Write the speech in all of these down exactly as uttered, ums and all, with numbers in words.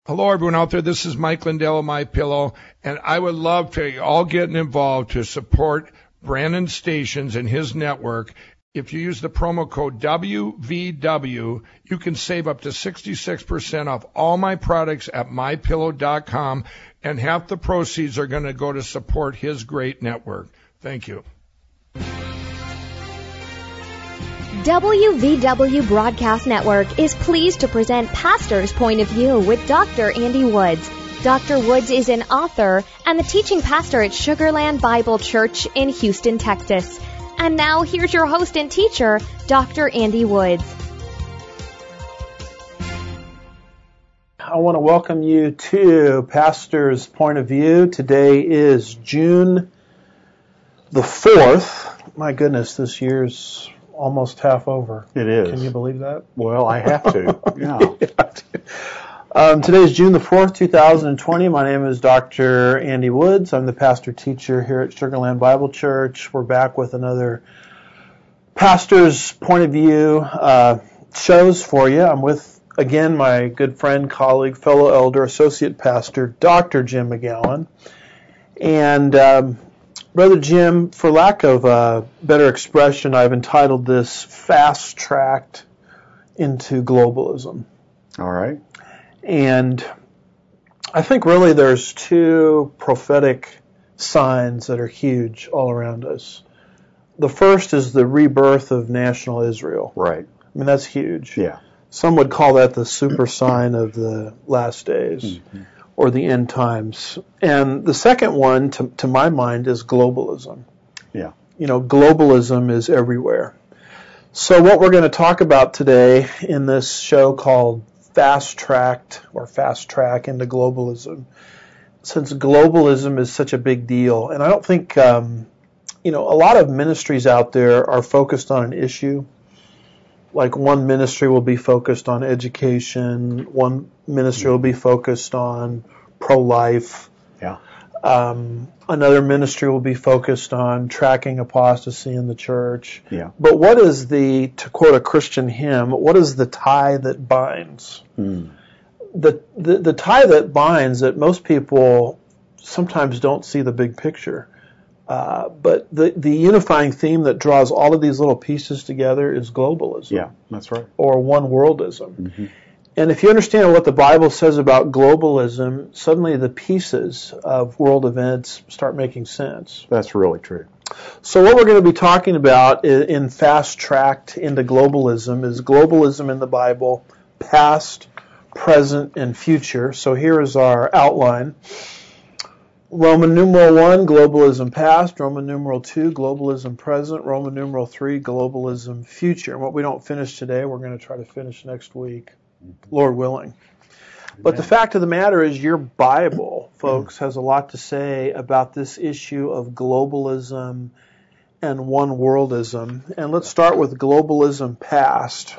Hello, everyone out there. This is Mike Lindell of MyPillow, and I would love for you all getting involved to support Brandon Stations and his network. If you use the promo code W V W, you can save up to sixty-six percent off all my products at my pillow dot com, and half the proceeds are going to go to support his great network. Thank you. W V W Broadcast Network is pleased to present Pastor's Point of View with Doctor Andy Woods. Doctor Woods is an author and the teaching pastor at Sugarland Bible Church in Houston, Texas. And now here's your host and teacher, Doctor Andy Woods. I want to welcome you to Pastor's Point of View. Today is June the fourth. My goodness, this year's almost half over. It is. Can you believe that? Well, I have to. Yeah. You have to. Um, today is June the fourth, two thousand twenty. My name is Doctor Andy Woods. I'm the pastor teacher here at Sugarland Bible Church. We're back with another Pastor's Point of View uh, shows for you. I'm with, again, my good friend, colleague, fellow elder, associate pastor, Doctor Jim McGowan. And um, Brother Jim, for lack of a better expression, I've entitled this Fast Tracked into Globalism. All right. And I think really there's two prophetic signs that are huge all around us. The first is the rebirth of national Israel. Right. I mean, that's huge. Yeah. Some would call that the super sign of the last days. Mm-hmm. Or the end times. And the second one, to, to my mind, is globalism. Yeah. You know, globalism is everywhere. So what we're going to talk about today in this show called Fast Tracked or Fast Track into Globalism, since globalism is such a big deal, and I don't think, um, you know, a lot of ministries out there are focused on an issue. Like one ministry will be focused on education, one ministry will be focused on pro-life. Yeah. Um, another ministry will be focused on tracking apostasy in the church. Yeah. But what is the, to quote a Christian hymn, what is the tie that binds? Mm. The, the the tie that binds that most people sometimes don't see the big picture. Uh, but the, the unifying theme that draws all of these little pieces together is globalism. Yeah, that's right. Or one-worldism. Mm-hmm. And if you understand what the Bible says about globalism, suddenly the pieces of world events start making sense. That's really true. So what we're going to be talking about in Fast Tracked into Globalism is globalism in the Bible, past, present, and future. So here is our outline. Roman numeral one, globalism past. Roman numeral two, globalism present. Roman numeral three, globalism future. And what we don't finish today, we're going to try to finish next week, Lord willing. But the fact of the matter is your Bible, folks, has a lot to say about this issue of globalism and one-worldism. And let's start with globalism past.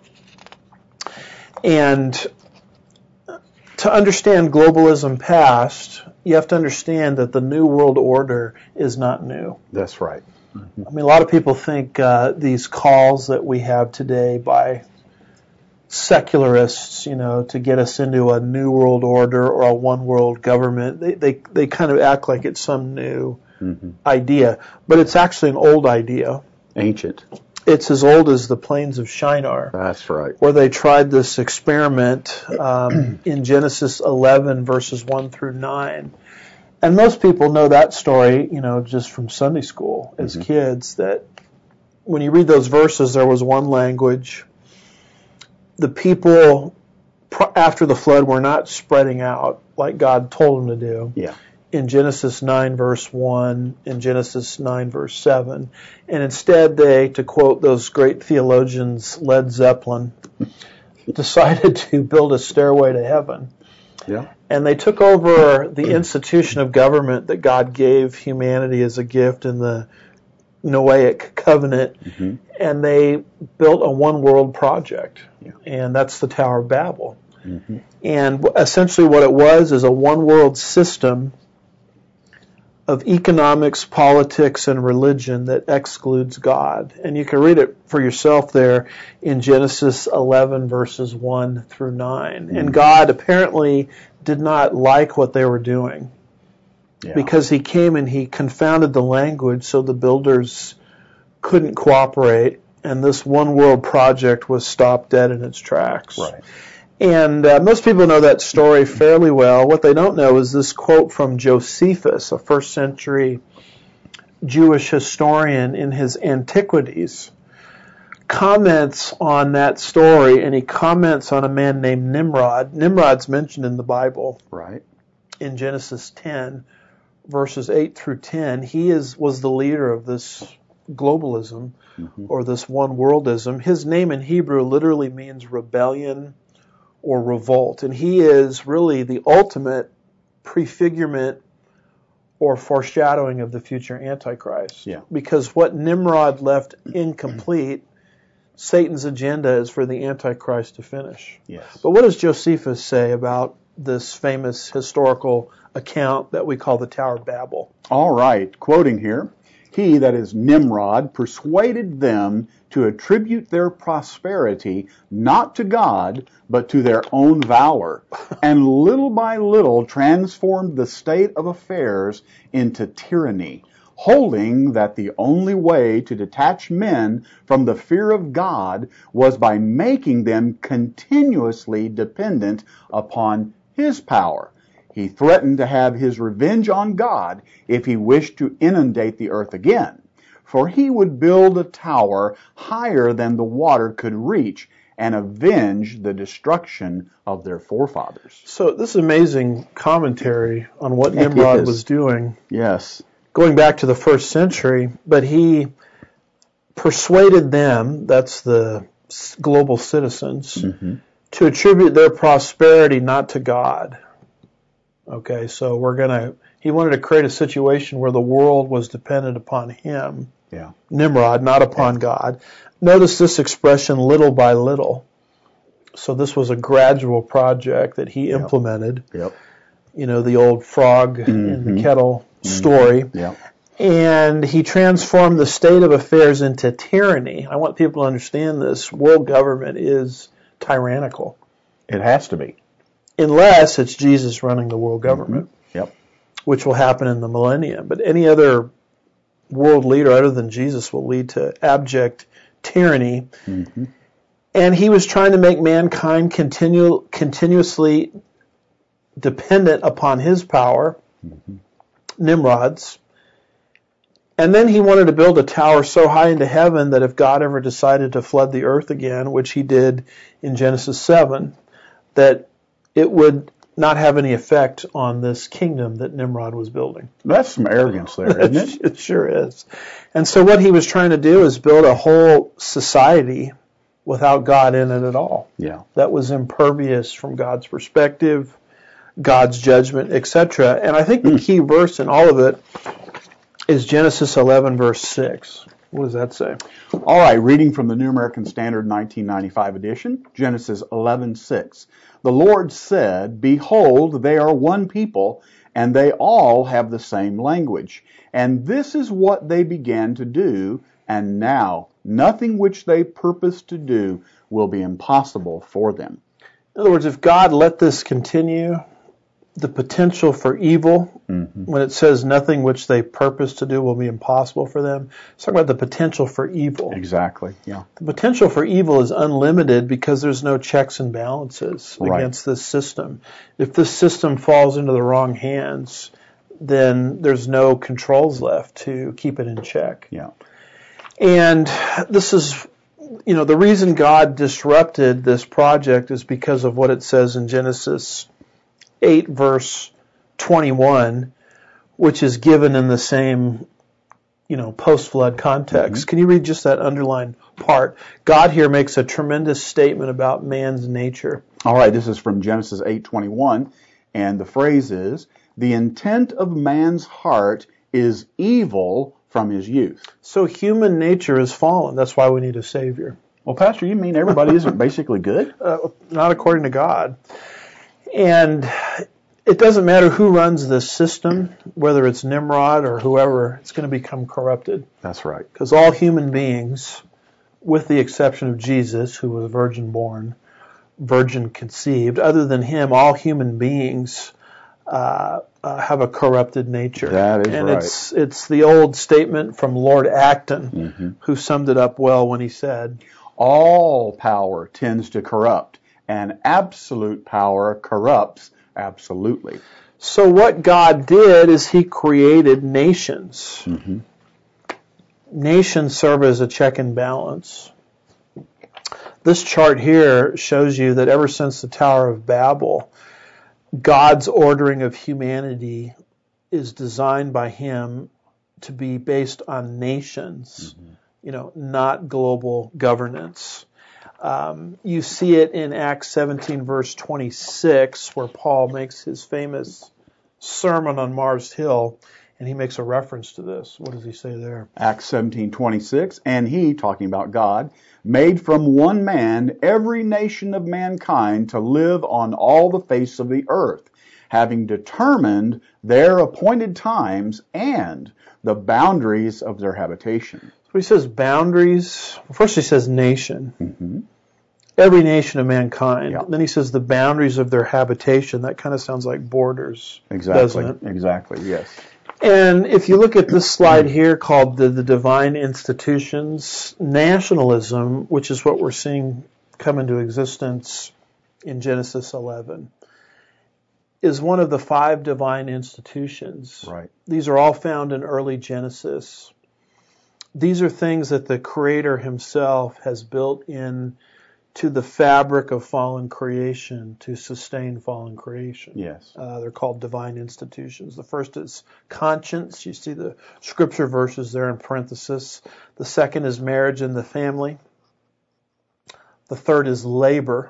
And to understand globalism past, you have to understand that the New World Order is not new. That's right. Mm-hmm. I mean, a lot of people think uh, these calls that we have today by secularists, you know, to get us into a New World Order or a one world government, they they, they kind of act like it's some new mm-hmm. idea. But it's actually an old idea. Ancient. It's as old as the plains of Shinar. That's right. Where they tried this experiment um, in Genesis eleven, verses one through nine. And most people know that story, you know, just from Sunday school as mm-hmm. kids, that when you read those verses, there was one language. The people after the flood were not spreading out like God told them to do. Yeah. In Genesis nine, verse one, in Genesis nine, verse seven. And instead they, to quote those great theologians, Led Zeppelin, decided to build a stairway to heaven. Yeah. And they took over the institution of government that God gave humanity as a gift in the Noahic covenant, mm-hmm. and they built a one-world project. Yeah. And that's the Tower of Babel. Mm-hmm. And essentially what it was is a one-world system of economics, politics, and religion that excludes God. And you can read it for yourself there in Genesis eleven, verses one through nine. Mm-hmm. And God apparently did not like what they were doing, yeah. because he came and he confounded the language so the builders couldn't cooperate, and this one world project was stopped dead in its tracks. Right. And uh, most people know that story fairly well. What they don't know is this quote from Josephus, a first century Jewish historian, in his Antiquities, comments on that story, and he comments on a man named Nimrod. Nimrod's mentioned in the Bible. Right. In Genesis ten, verses eight through ten. He is was the leader of this globalism, mm-hmm. or this one worldism. His name in Hebrew literally means rebellion or revolt. And he is really the ultimate prefigurement or foreshadowing of the future Antichrist. Yeah. Because what Nimrod left incomplete, Satan's agenda is for the Antichrist to finish. Yes. But what does Josephus say about this famous historical account that we call the Tower of Babel? All right, quoting here, he, that is Nimrod, persuaded them to attribute their prosperity not to God, but to their own valor, and little by little transformed the state of affairs into tyranny, holding that the only way to detach men from the fear of God was by making them continuously dependent upon his power. He threatened to have his revenge on God if he wished to inundate the earth again, for he would build a tower higher than the water could reach and avenge the destruction of their forefathers. So this is amazing commentary on what Nimrod was doing. Yes. Going back to the first century, but he persuaded them, that's the global citizens, mm-hmm. to attribute their prosperity not to God. Okay, so we're going to, he wanted to create a situation where the world was dependent upon him, yeah. Nimrod, not upon yeah. God. Notice this expression, little by little. So this was a gradual project that he yep. implemented. Yep. You know, the old frog mm-hmm. in the kettle mm-hmm. story. Yep. And he transformed the state of affairs into tyranny. I want people to understand this. World government is tyrannical. It has to be. Unless it's Jesus running the world government, mm-hmm. yep. which will happen in the millennium. But any other world leader other than Jesus will lead to abject tyranny. Mm-hmm. And he was trying to make mankind continue, continuously dependent upon his power, mm-hmm. Nimrod's. And then he wanted to build a tower so high into heaven that if God ever decided to flood the earth again, which he did in Genesis seven, that it would not have any effect on this kingdom that Nimrod was building. That's some arrogance there, isn't it? It sure is. And so what he was trying to do is build a whole society without God in it at all. Yeah. That was impervious from God's perspective, God's judgment, et cetera. And I think the key verse in all of it is Genesis eleven, verse six. What does that say? All right, reading from the New American Standard nineteen ninety-five edition, Genesis eleven six. The Lord said, "Behold, they are one people, and they all have the same language. And this is what they began to do, and now nothing which they purpose to do will be impossible for them." In other words, if God let this continue, the potential for evil, mm-hmm. when it says nothing which they purpose to do will be impossible for them, it's talking about the potential for evil. Exactly, yeah. The potential for evil is unlimited because there's no checks and balances right. against this system. If this system falls into the wrong hands, then there's no controls left to keep it in check. Yeah. And this is, you know, the reason God disrupted this project is because of what it says in Genesis eight, verse twenty-one, which is given in the same, you know, post-flood context. Mm-hmm. Can you read just that underlined part? God here makes a tremendous statement about man's nature. All right, this is from Genesis eight twenty-one, and the phrase is, "The intent of man's heart is evil from his youth." So human nature is fallen. That's why we need a Savior. Well, Pastor, you mean everybody isn't basically good? Uh, not according to God. And it doesn't matter who runs this system, whether it's Nimrod or whoever, it's going to become corrupted. That's right. Because all human beings, with the exception of Jesus, who was virgin born, virgin conceived, other than him, all human beings uh, uh, have a corrupted nature. That is and right. it's it's the old statement from Lord Acton, Mm-hmm. who summed it up well when he said, All power tends to corrupt, and absolute power corrupts absolutely. so what God did is he created nations. Mm-hmm. Nations serve as a check and balance. This chart here shows you that ever since the Tower of Babel, God's ordering of humanity is designed by him to be based on nations, mm-hmm. you know, not global governance. Um, you see it in Acts seventeen, verse twenty-six, where Paul makes his famous sermon on Mars Hill, and he makes a reference to this. What does he say there? Acts seventeen twenty-six, and he, talking about God, made from one man every nation of mankind to live on all the face of the earth, having determined their appointed times and the boundaries of their habitation. So he says boundaries. First he says nation. Mm-hmm. Every nation of mankind. Yeah. Then he says the boundaries of their habitation. That kind of sounds like borders, Exactly. doesn't it? Exactly. Yes. And if you look at this slide here called the, the Divine Institutions, nationalism, which is what we're seeing come into existence in Genesis eleven, is one of the five divine institutions. Right. These are all found in early Genesis. These are things that the Creator himself has built in to the fabric of fallen creation to sustain fallen creation. Yes. Uh, they're called divine institutions. The first is conscience. You see the scripture verses there in parenthesis. The second is marriage and the family. The third is labor.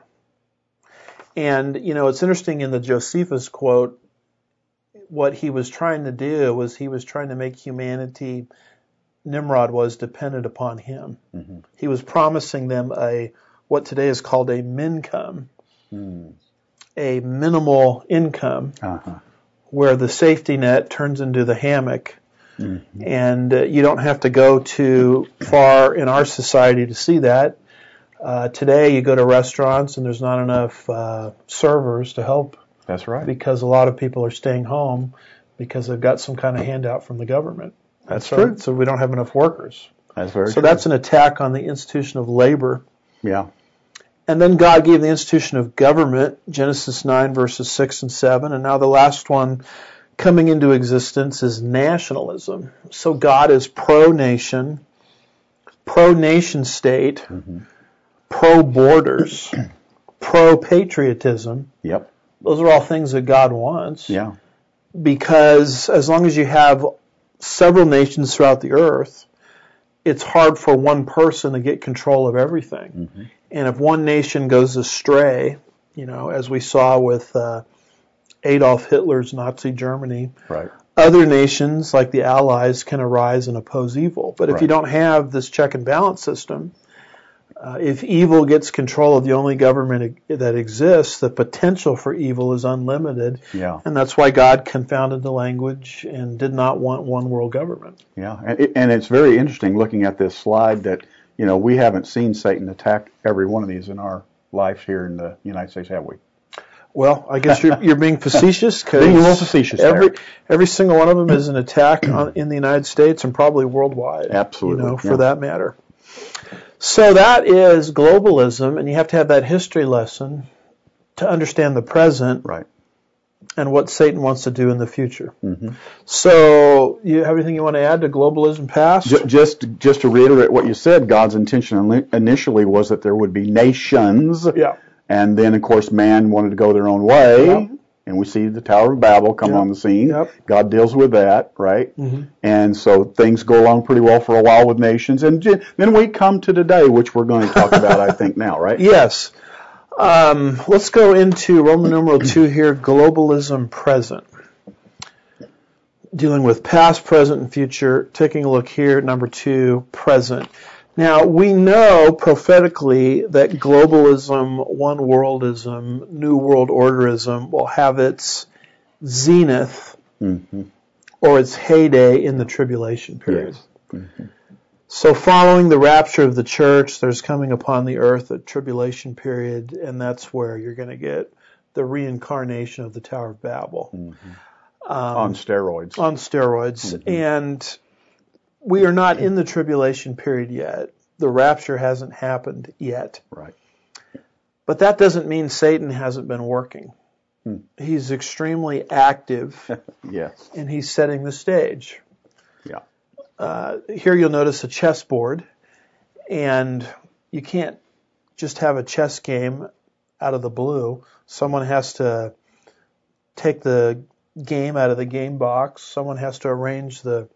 And, you know, it's interesting in the Josephus quote, what he was trying to do was he was trying to make humanity, Nimrod was, dependent upon him. Mm-hmm. He was promising them a what today is called a mincome, mm. a minimal income, uh-huh. where the safety net turns into the hammock. Mm-hmm. And uh, you don't have to go too far in our society to see that. Uh, today you go to restaurants and there's not enough uh, servers to help. That's right. Because a lot of people are staying home because they've got some kind of handout from the government. That's so, true. So we don't have enough workers. That's very so true. So that's an attack on the institution of labor. Yeah. And then God gave the institution of government, Genesis nine, verses six and seven. And now the last one coming into existence is nationalism. So God is pro-nation, pro-nation state, mm-hmm. pro-borders, pro-patriotism. Yep. Those are all things that God wants. Yeah. Because as long as you have several nations throughout the earth, it's hard for one person to get control of everything. Mm-hmm. And if one nation goes astray, you know, as we saw with uh, Adolf Hitler's Nazi Germany, right. other nations like the Allies can arise and oppose evil. But if right. you don't have this check and balance system, uh, if evil gets control of the only government that exists, the potential for evil is unlimited. Yeah. And that's why God confounded the language and did not want one world government. Yeah, and, it, and it's very interesting looking at this slide that, you know, we haven't seen Satan attack every one of these in our lives here in the United States, have we? Well, I guess you're, you're being facetious because being a little facetious every there. every single one of them is an attack on, in the United States and probably worldwide. Absolutely, you know, for yeah. that matter. So that is globalism, and you have to have that history lesson to understand the present, right, and what Satan wants to do in the future. Mm-hmm. So, you have anything you want to add to globalism past? Just, just to reiterate what you said, God's intention initially was that there would be nations. Yeah. And then, of course, man wanted to go their own way. Yep. And we see the Tower of Babel come yep. on the scene. Yep. God deals with that, right? Mm-hmm. And so things go along pretty well for a while with nations. And then we come to today, which we're going to talk about, I think, now, right? Yes. Um, let's go into Roman numeral two here, globalism present. Dealing with past, present, and future. Taking a look here, number two, present. Now, we know prophetically that globalism, one worldism, new world orderism will have its zenith Mm-hmm. or its heyday in the tribulation period. Yes. Mm-hmm. So following the rapture of the church, there's coming upon the earth a tribulation period, and that's where you're going to get the reincarnation of the Tower of Babel. Mm-hmm. Um, On steroids. on steroids. Mm-hmm. And we are not in the tribulation period yet. The rapture hasn't happened yet. Right. But that doesn't mean Satan hasn't been working. Hmm. He's extremely active, Yes. and he's setting the stage. Yeah. Uh, here you'll notice a chessboard, and you can't just have a chess game out of the blue. Someone has to take the game out of the game box. Someone has to arrange the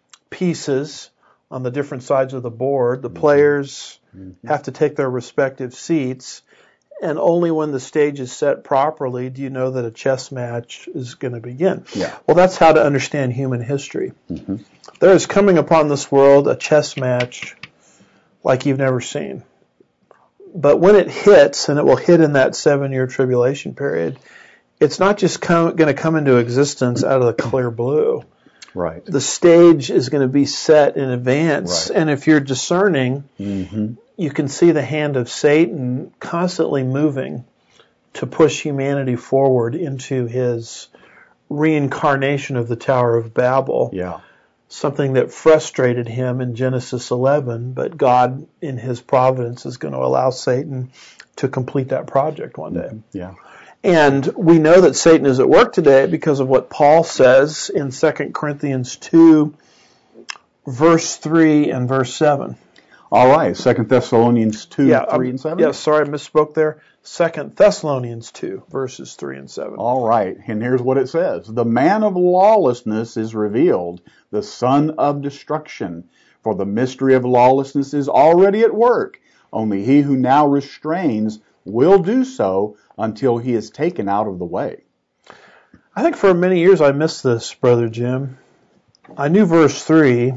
pieces on the different sides of the board. The players Mm-hmm. have to take their respective seats, and only when the stage is set properly do you know that a chess match is going to begin. Yeah. Well, that's how to understand human history. Mm-hmm. There is coming upon this world a chess match like you've never seen. But when it hits, and it will hit in that seven-year tribulation period, it's not just going to come into existence out of the clear blue. Right. The stage is going to be set in advance, Right. and if you're discerning, Mm-hmm. you can see the hand of Satan constantly moving to push humanity forward into his reincarnation of the Tower of Babel, Yeah. something that frustrated him in Genesis eleven, but God, in his providence, is going to allow Satan to complete that project one day. Yeah. And we know that Satan is at work today because of what Paul says in Second Corinthians two, verse three and verse seven. All right. Second Thessalonians two, Yeah, three, um, and seven. Yeah, sorry, I misspoke there. Second Thessalonians two, verses three and seven. All right. And here's what it says: the man of lawlessness is revealed, the son of destruction. For the mystery of lawlessness is already at work. Only he who now restrains will do so until he is taken out of the way. I think for many years I missed this, Brother Jim. I knew verse three,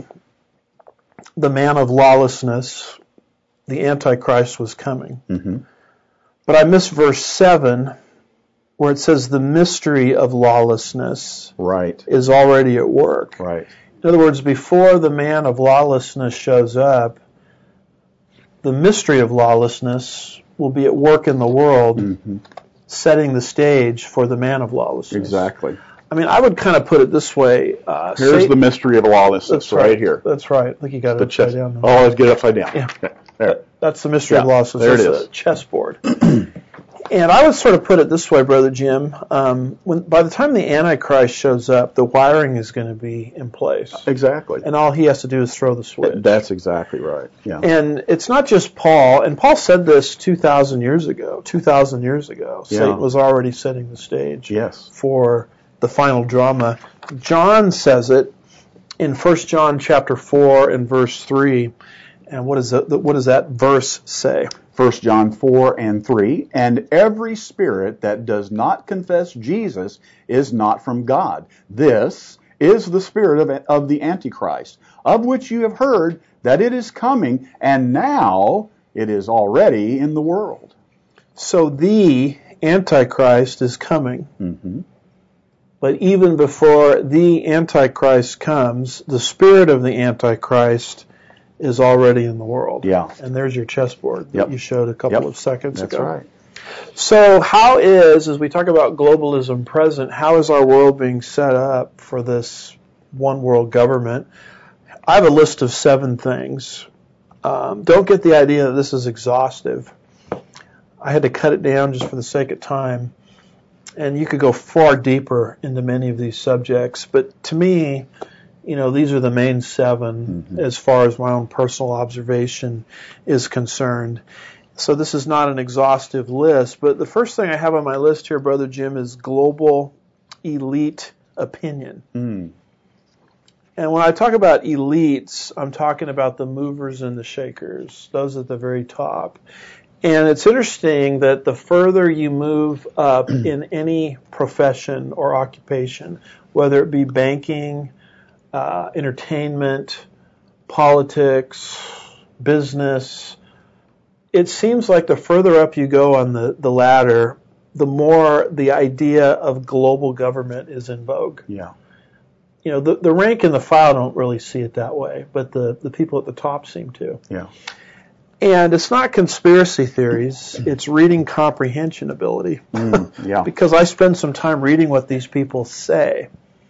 the man of lawlessness, the Antichrist was coming. Mm-hmm. But I missed verse seven, where it says the mystery of lawlessness Right. is already at work. Right. In other words, before the man of lawlessness shows up, the mystery of lawlessness will be at work in the world, Mm-hmm. setting the stage for the man of lawlessness. Exactly. I mean, I would kind of put it this way. Uh, Here's Satan- the mystery of lawlessness That's right, here. That's right. I think you got it The upside chess. down. Oh, let's get it upside down. Yeah. Okay. There. That's the mystery of Yeah, lawlessness. there it That's is. a chessboard. And I would sort of put it this way, Brother Jim. Um, when by the time the Antichrist shows up, the wiring is going to be in place, Exactly. and all he has to do is throw the switch. That's exactly right. Yeah. And it's not just Paul, and Paul said this two thousand years ago. two thousand years ago, Yeah. Satan was already setting the stage Yes. for the final drama. John says it in First John chapter four and verse three. And what, is that, what does that verse say? First John four and three, and every spirit that does not confess Jesus is not from God. This is the spirit of, of the Antichrist, of which you have heard that it is coming, and now it is already in the world. So the Antichrist is coming. Mm-hmm. But even before the Antichrist comes, the spirit of the Antichrist is already in the world. Yeah. And there's your chessboard that Yep. you showed a couple Yep. of seconds That's ago. right. So how is, as we talk about globalism present, how is our world being set up for this one world government? I have a list of seven things. Um, don't get the idea that this is exhaustive. I had to cut it down just for the sake of time. And you could go far deeper into many of these subjects. But to me, you know, these are the main seven Mm-hmm. as far as my own personal observation is concerned. So this is not an exhaustive list, but the first thing I have on my list here, Brother Jim, is global elite opinion. Mm. And when I talk about elites, I'm talking about the movers and the shakers, those at the very top. And it's interesting that the further you move up in any profession or occupation, whether it be banking, uh, entertainment, politics, business, it seems like the further up you go on the, the ladder, the more the idea of global government is in vogue. Yeah. You know, the, the rank and the file don't really see it that way, but the, the people at the top seem to. Yeah. And it's not conspiracy theories, it's reading comprehension ability. Mm, yeah. Because I spend some time reading what these people say.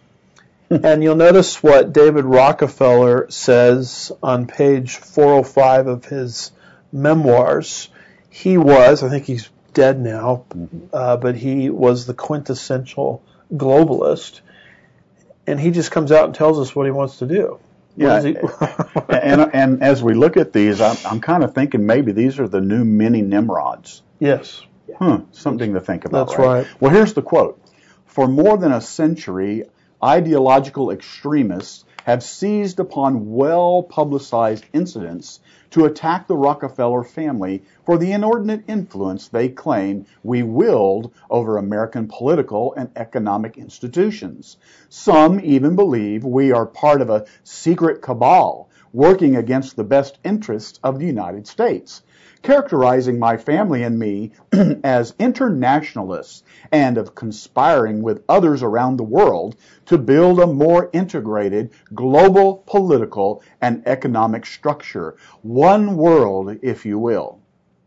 And you'll notice what David Rockefeller says on page four oh five of his memoirs. He was, I think he's dead now, uh, but he was the quintessential globalist. And he just comes out and tells us what he wants to do. Yeah, he... and and as we look at these, I'm, I'm kind of thinking maybe these are the new mini Nimrods. Yes. Huh, something to think about. That's right? right. Well, here's the quote. For more than a century, ideological extremists have seized upon well-publicized incidents to attack the Rockefeller family for the inordinate influence they claim we wield over American political and economic institutions. Some even believe we are part of a secret cabal working against the best interests of the United States, characterizing my family and me as internationalists and of conspiring with others around the world to build a more integrated global political and economic structure. One world, if you will.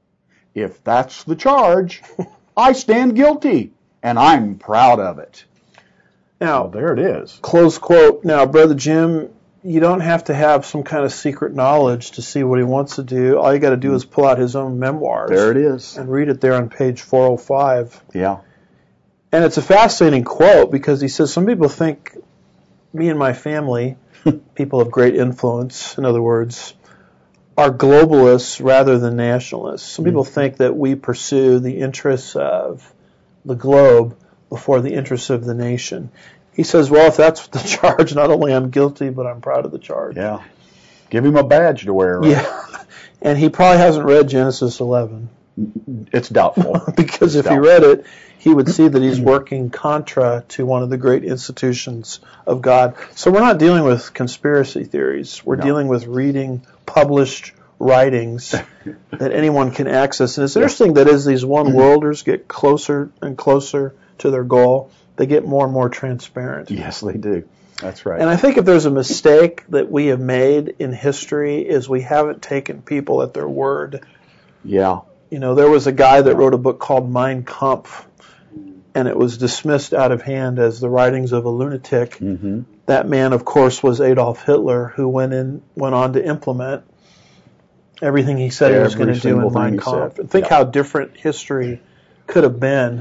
If that's the charge, I stand guilty, and I'm proud of it. Now, well, there it is. Close quote. Now, Brother Jim, you don't have to have some kind of secret knowledge to see what he wants to do. All you got to do is pull out his own memoirs. There it is. And read it there on page four oh five. Yeah. And it's a fascinating quote because he says, some people think me and my family, people of great influence, in other words, are globalists rather than nationalists. Some people mm-hmm. think that we pursue the interests of the globe before the interests of the nation. He says, well, if that's the charge, not only I'm guilty, but I'm proud of the charge. Yeah. Give him a badge to wear. Right? Yeah. And he probably hasn't read Genesis eleven. It's doubtful. Because it's if doubtful. he read it, he would see that he's working contra to one of the great institutions of God. So we're not dealing with conspiracy theories. We're No. dealing with reading published writings that anyone can access. And it's interesting that as these one-worlders get closer and closer to their goal, they get more and more transparent. Yes, they do. That's right. And I think if there's a mistake that we have made in history is we haven't taken people at their word. Yeah. You know, there was a guy that wrote a book called Mein Kampf, and it was dismissed out of hand as the writings of a lunatic. Mm-hmm. That man, of course, was Adolf Hitler, who went in, went on to implement everything he said Every he was going to do in Mein he Kampf. said. And think Yeah. how different history could have been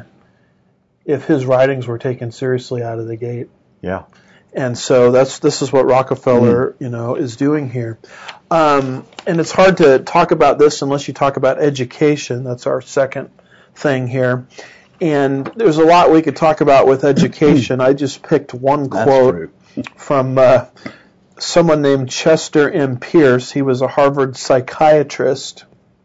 if his writings were taken seriously out of the gate. Yeah. And so that's this is what Rockefeller, Mm-hmm. you know, is doing here. Um, and it's hard to talk about this unless you talk about education. That's our second thing here. And there's a lot we could talk about with education. I just picked one That's quote true. from uh, someone named Chester M. Pierce. He was a Harvard psychiatrist.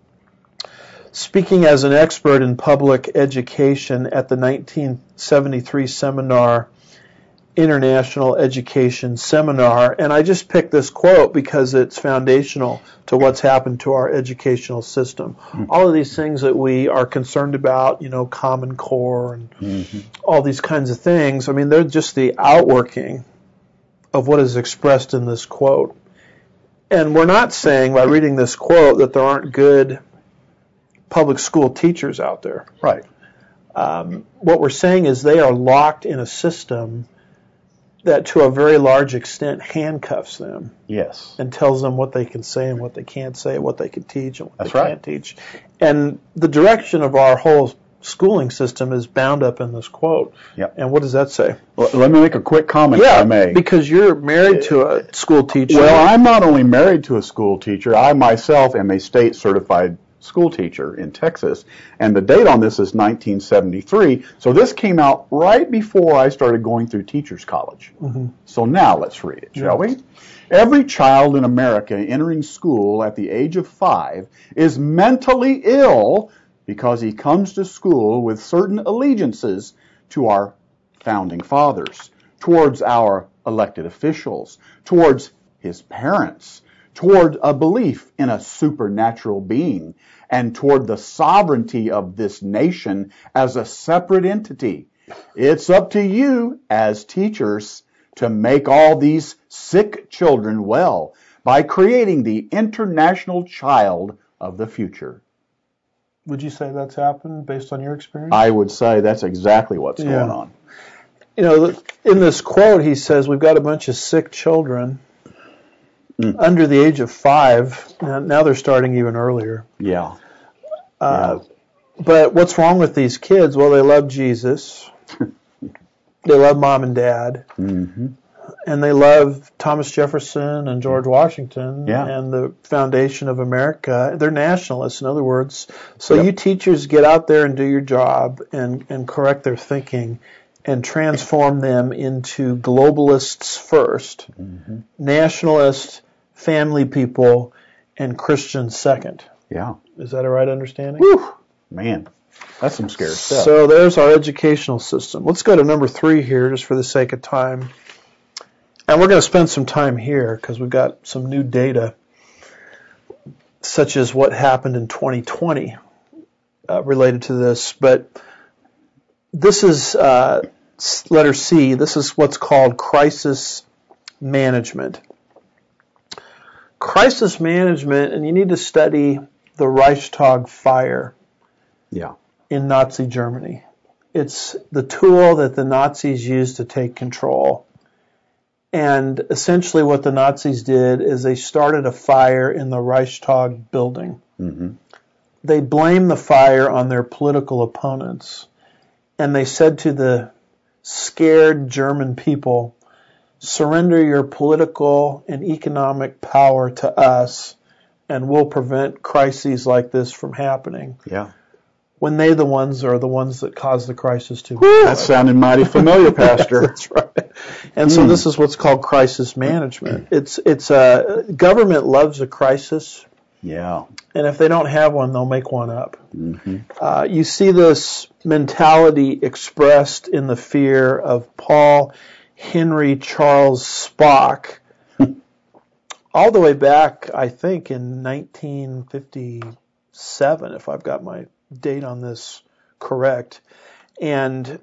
Speaking as an expert in public education at the nineteen seventy-three seminar, International Education Seminar, and I just picked this quote because it's foundational to what's happened to our educational system. Mm-hmm. All of these things that we are concerned about, you know, Common Core and mm-hmm. all these kinds of things, I mean, they're just the outworking of what is expressed in this quote. And we're not saying by reading this quote that there aren't good public school teachers out there. Right. Um, what we're saying is they are locked in a system that to a very large extent handcuffs them. Yes. And tells them what they can say and what they can't say, what they can teach and what That's they right. can't teach. And the direction of our whole schooling system is bound up in this quote. Yep. And what does that say? Well, let me make a quick comment, yeah, if I may. because you're married to a school teacher. Well, I'm not only married to a school teacher, I myself am a state certified school teacher in Texas, and the date on this is nineteen seventy-three, so this came out right before I started going through teachers college. Mm-hmm. So now let's read it, shall yes. we? Every child in America entering school at the age of five is mentally ill because he comes to school with certain allegiances to our founding fathers, towards our elected officials, towards his parents, toward a belief in a supernatural being, and toward the sovereignty of this nation as a separate entity. It's up to you as teachers to make all these sick children well by creating the international child of the future. Would you say that's happened based on your experience? I would say that's exactly what's Yeah. going on. You know, in this quote, he says we've got a bunch of sick children Mm. under the age of five. Now, now they're starting even earlier. Yeah. Uh, But what's wrong with these kids? Well, they love Jesus. They love mom and dad. Mm-hmm. And they love Thomas Jefferson and George Washington Yeah. and the foundation of America. They're nationalists, in other words. So Yep. you teachers get out there and do your job and, and correct their thinking and transform them into globalists first, Mm-hmm. nationalists, family people, and Christians second. Yeah. Is that a right understanding? Whew. Man, that's some scary stuff. So there's our educational system. Let's go to number three here, just for the sake of time. And we're going to spend some time here because we've got some new data, such as what happened in twenty twenty uh, related to this. But this is uh, letter C. This is what's called crisis management. Crisis management, and you need to study the Reichstag fire Yeah. in Nazi Germany. It's the tool that the Nazis used to take control. And essentially what the Nazis did is they started a fire in the Reichstag building. Mm-hmm. They blamed the fire on their political opponents. And they said to the scared German people, surrender your political and economic power to us, and we'll prevent crises like this from happening. Yeah. When they the ones are the ones that cause the crisis to That sounded mighty familiar, Pastor. That's right. And so Mm. this is what's called crisis management. It's it's a government loves a crisis, Yeah. and if they don't have one, they'll make one up. Mm-hmm. Uh, you see this mentality expressed in the fear of Paul Henry Charles Spock, all the way back, I think, in nineteen fifty-seven, if I've got my date on this correct. And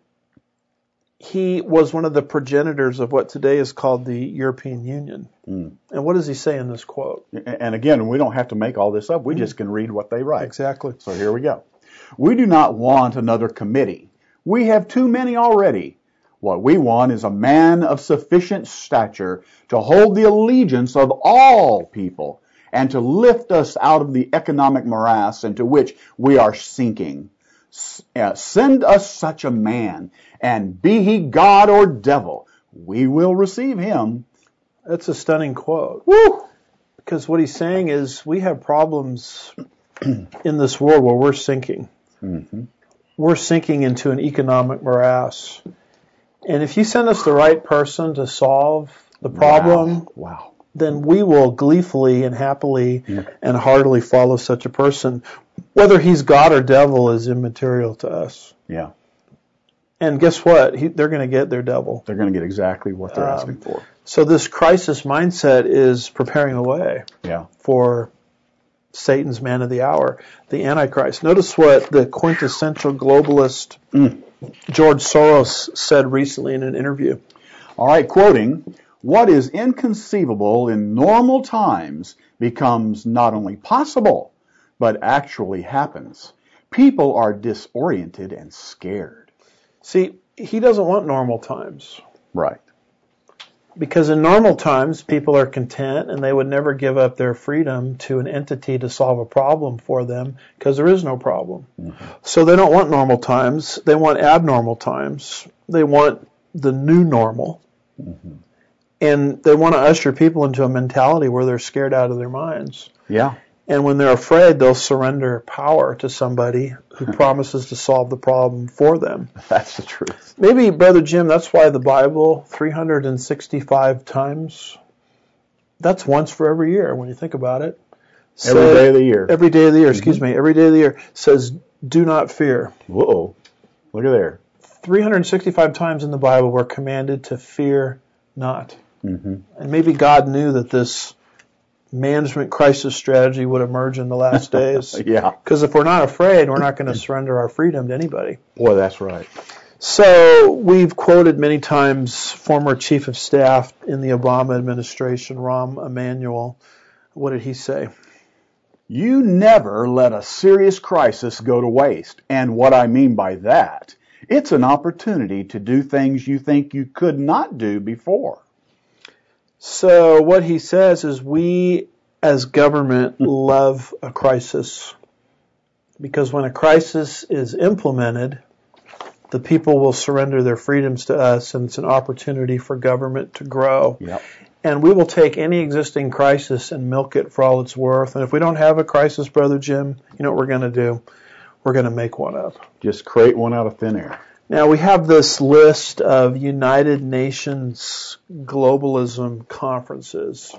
he was one of the progenitors of what today is called the European Union. Mm. And what does he say in this quote? And again, we don't have to make all this up. We just can read what they write. Exactly. So here we go. We do not want another committee. We have too many already. What we want is a man of sufficient stature to hold the allegiance of all people and to lift us out of the economic morass into which we are sinking. S- uh, send us such a man, and be he God or devil, we will receive him. That's a stunning quote. Woo! Because what he's saying is we have problems in this world where we're sinking. Mm-hmm. We're sinking into an economic morass. And if you send us the right person to solve the problem, Wow. Wow. then we will gleefully and happily Yeah. and heartily follow such a person. Whether he's God or devil is immaterial to us. Yeah. And guess what? He, they're going to get their devil. They're going to get exactly what they're Um, asking for. So this crisis mindset is preparing the way Yeah. for Satan's man of the hour, the Antichrist. Notice what the quintessential globalist Mm. George Soros said recently in an interview. All right, quoting, what is inconceivable in normal times becomes not only possible, but actually happens. People are disoriented and scared. See, he doesn't want normal times. Right. Because in normal times, people are content and they would never give up their freedom to an entity to solve a problem for them because there is no problem. Mm-hmm. So they don't want normal times. They want abnormal times. They want the new normal. Mm-hmm. And they want to usher people into a mentality where they're scared out of their minds. Yeah. And when they're afraid, they'll surrender power to somebody who promises to solve the problem for them. That's the truth. Maybe, Brother Jim, that's why the Bible, three hundred sixty-five times, that's once for every year when you think about it. Every Said- day of the year. Every day of the year, excuse me, every day of the year says, do not fear. Whoa. Look at there. three hundred sixty-five times in the Bible we're commanded to fear not. Mm-hmm. And maybe God knew that this management crisis strategy would emerge in the last days. Yeah. Because if we're not afraid, we're not going to surrender our freedom to anybody. Boy, that's right. So we've quoted many times former Chief of Staff in the Obama administration, Rahm Emanuel. What did he say? You never let a serious crisis go to waste. And what I mean by that, it's an opportunity to do things you think you could not do before. So what he says is we as government love a crisis, because when a crisis is implemented, the people will surrender their freedoms to us, and it's an opportunity for government to grow. Yep. And we will take any existing crisis and milk it for all it's worth. And if we don't have a crisis, Brother Jim, you know what we're going to do? We're going to make one up. Just create one out of thin air. Now, we have this list of United Nations globalism conferences.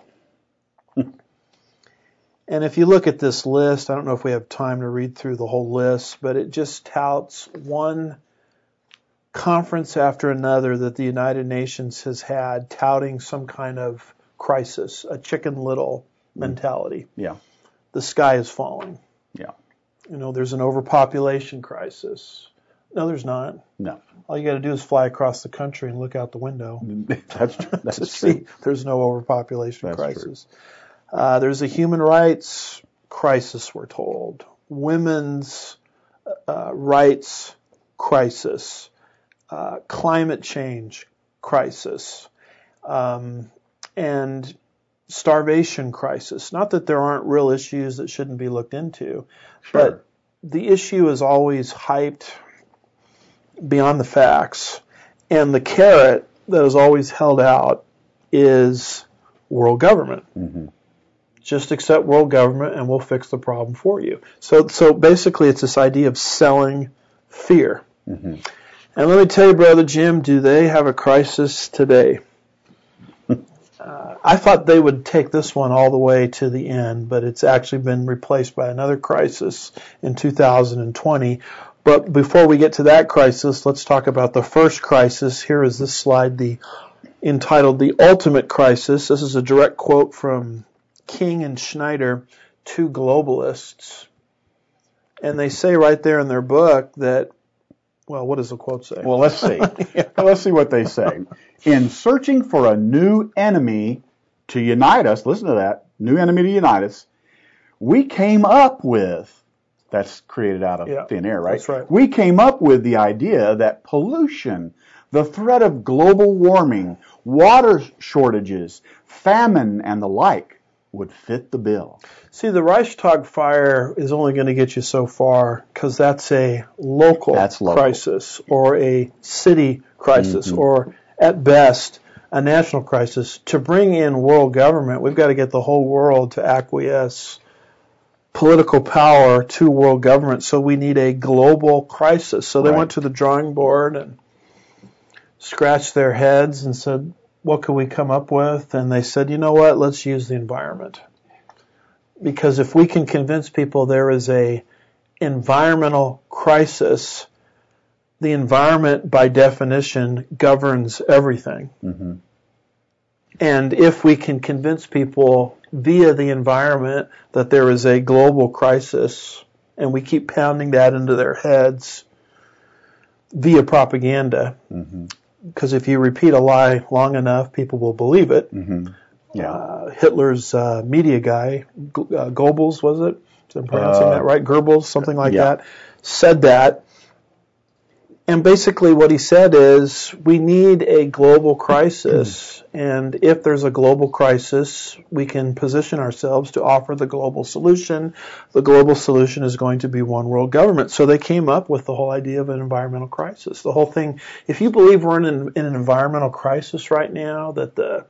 And if you look at this list, I don't know if we have time to read through the whole list, but it just touts one conference after another that the United Nations has had, touting some kind of crisis, a Chicken Little mentality. Yeah. The sky is falling. Yeah. You know, there's an overpopulation crisis. No, there's not. No. All you got to do is fly across the country and look out the window That's true. That's to true. see there's no overpopulation That's crisis. Uh, there's a human rights crisis, we're told. Women's uh, rights crisis. Uh, climate change crisis. Um, and starvation crisis. Not that there aren't real issues that shouldn't be looked into, Sure. but the issue is always hyped beyond the facts. And the carrot that is always held out is world government. Mm-hmm. Just accept world government and we'll fix the problem for you. So, so basically it's this idea of selling fear. Mm-hmm. And let me tell you, Brother Jim, do they have a crisis today? uh, I thought they would take this one all the way to the end, but it's actually been replaced by another crisis in two thousand twenty. But before we get to that crisis, let's talk about the first crisis. Here is this slide, the entitled The Ultimate Crisis. This is a direct quote from King and Schneider, two globalists. And they say right there in their book that, well, what does the quote say? Well, let's see. Let's see what they say. In searching for a new enemy to unite us, listen to that, new enemy to unite us, we came up with, that's created out of Yeah, thin air, right? that's right. We came up with the idea that pollution, the threat of global warming, water shortages, famine, and the like would fit the bill. See, the Reichstag fire is only going to get you so far because that's a local, That's local. crisis or a city crisis Mm-hmm. or, at best, a national crisis. To bring in world government, we've got to get the whole world to acquiesce political power to world government. So we need a global crisis. So they Right. went to the drawing board and scratched their heads and said, what could we come up with? And they said, you know what, let's use the environment. Because if we can convince people there is a environmental crisis, the environment by definition governs everything. Mm-hmm. And if we can convince people via the environment that there is a global crisis, and we keep pounding that into their heads via propaganda, Mm-hmm. because if you repeat a lie long enough, people will believe it. Mm-hmm. Yeah. Uh, Hitler's uh, media guy, G- uh, Goebbels, was it? I'm pronouncing Uh, that right? Goebbels, something like yeah. that, said that. And basically what he said is, we need a global crisis, and if there's a global crisis, we can position ourselves to offer the global solution. The global solution is going to be one world government. So they came up with the whole idea of an environmental crisis. The whole thing, if you believe we're in an, in an environmental crisis right now, that the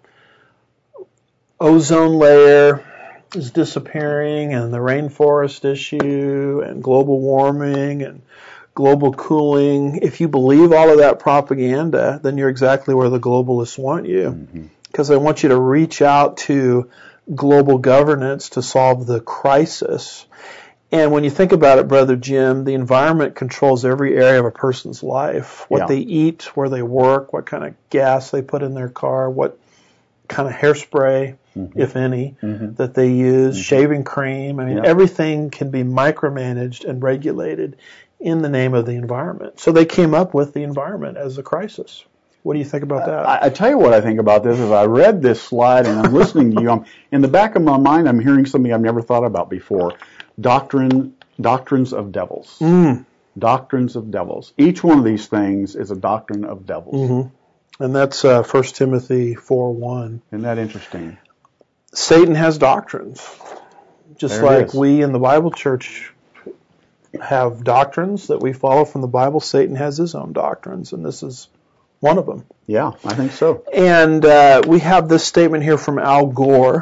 ozone layer is disappearing, and the rainforest issue, and global warming, and global cooling, if you believe all of that propaganda, then you're exactly where the globalists want you. Because mm-hmm. they want you to reach out to global governance to solve the crisis. And when you think about it, Brother Jim, the environment controls every area of a person's life. What Yeah. they eat, where they work, what kind of gas they put in their car, what kind of hairspray mm-hmm. if any, mm-hmm. that they use, mm-hmm. shaving cream. I mean, yep. everything can be micromanaged and regulated in the name of the environment. So they came up with the environment as a crisis. What do you think about that? I, I tell you what I think about this is I read this slide and I'm listening to you. I'm, in the back of my mind, I'm hearing something I've never thought about before. Doctrine, doctrines of devils. Mm. Doctrines of devils. Each one of these things is a doctrine of devils. Mm-hmm. And that's uh, First Timothy four one. Isn't that interesting? Satan has doctrines. Just There it like is. we in the Bible Church have doctrines that we follow from the Bible, Satan has his own doctrines, and this is one of them. Yeah, I think so. And uh, we have this statement here from Al Gore.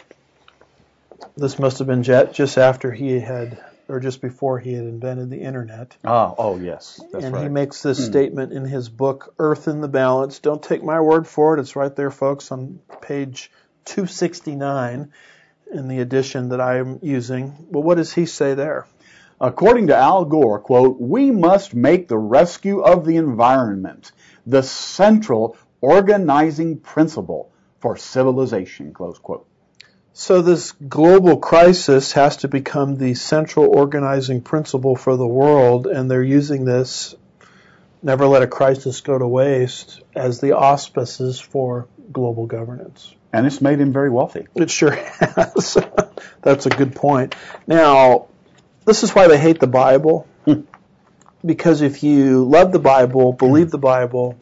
This must have been jet- just after he had, or just before he had invented the internet. Oh, oh yes, that's and right. he makes this statement in his book, Earth in the Balance. Don't take my word for it. It's right there, folks, on page two sixty-nine in the edition that I'm using. But what does he say there? According to Al Gore, quote, we must make the rescue of the environment the central organizing principle for civilization, close quote. So this global crisis has to become the central organizing principle for the world, and they're using this, never let a crisis go to waste, as the auspices for global governance. And it's made him very wealthy. It sure has. That's a good point. Now, this is why they hate the Bible. Because if you love the Bible, believe the Bible,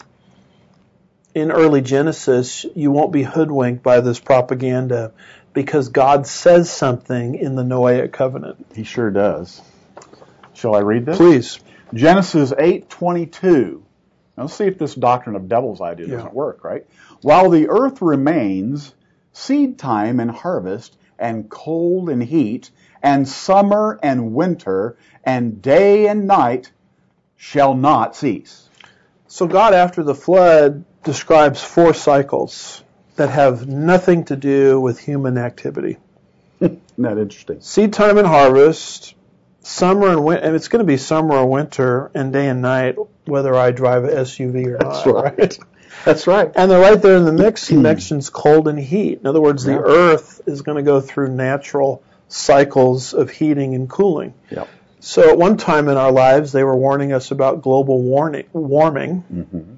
in early Genesis, you won't be hoodwinked by this propaganda, because God says something in the Noahic covenant. He sure does. Shall I read this? Please. Genesis eight twenty-two. Now let's see if this doctrine of devil's idea Yeah. doesn't work, right? While the earth remains, seed time and harvest, and cold and heat, and summer and winter, and day and night shall not cease. So God, after the flood, describes four cycles that have nothing to do with human activity. Isn't that interesting? Seed time and harvest, summer and winter, and it's going to be summer or winter, and day and night, whether I drive an S U V or That's not. right. right? That's right. And they're right there in the mix. He mentions cold and heat. In other words, the Yeah. earth is going to go through natural cycles of heating and cooling. Yep. So at one time in our lives, they were warning us about global warning, warming. Mm-hmm.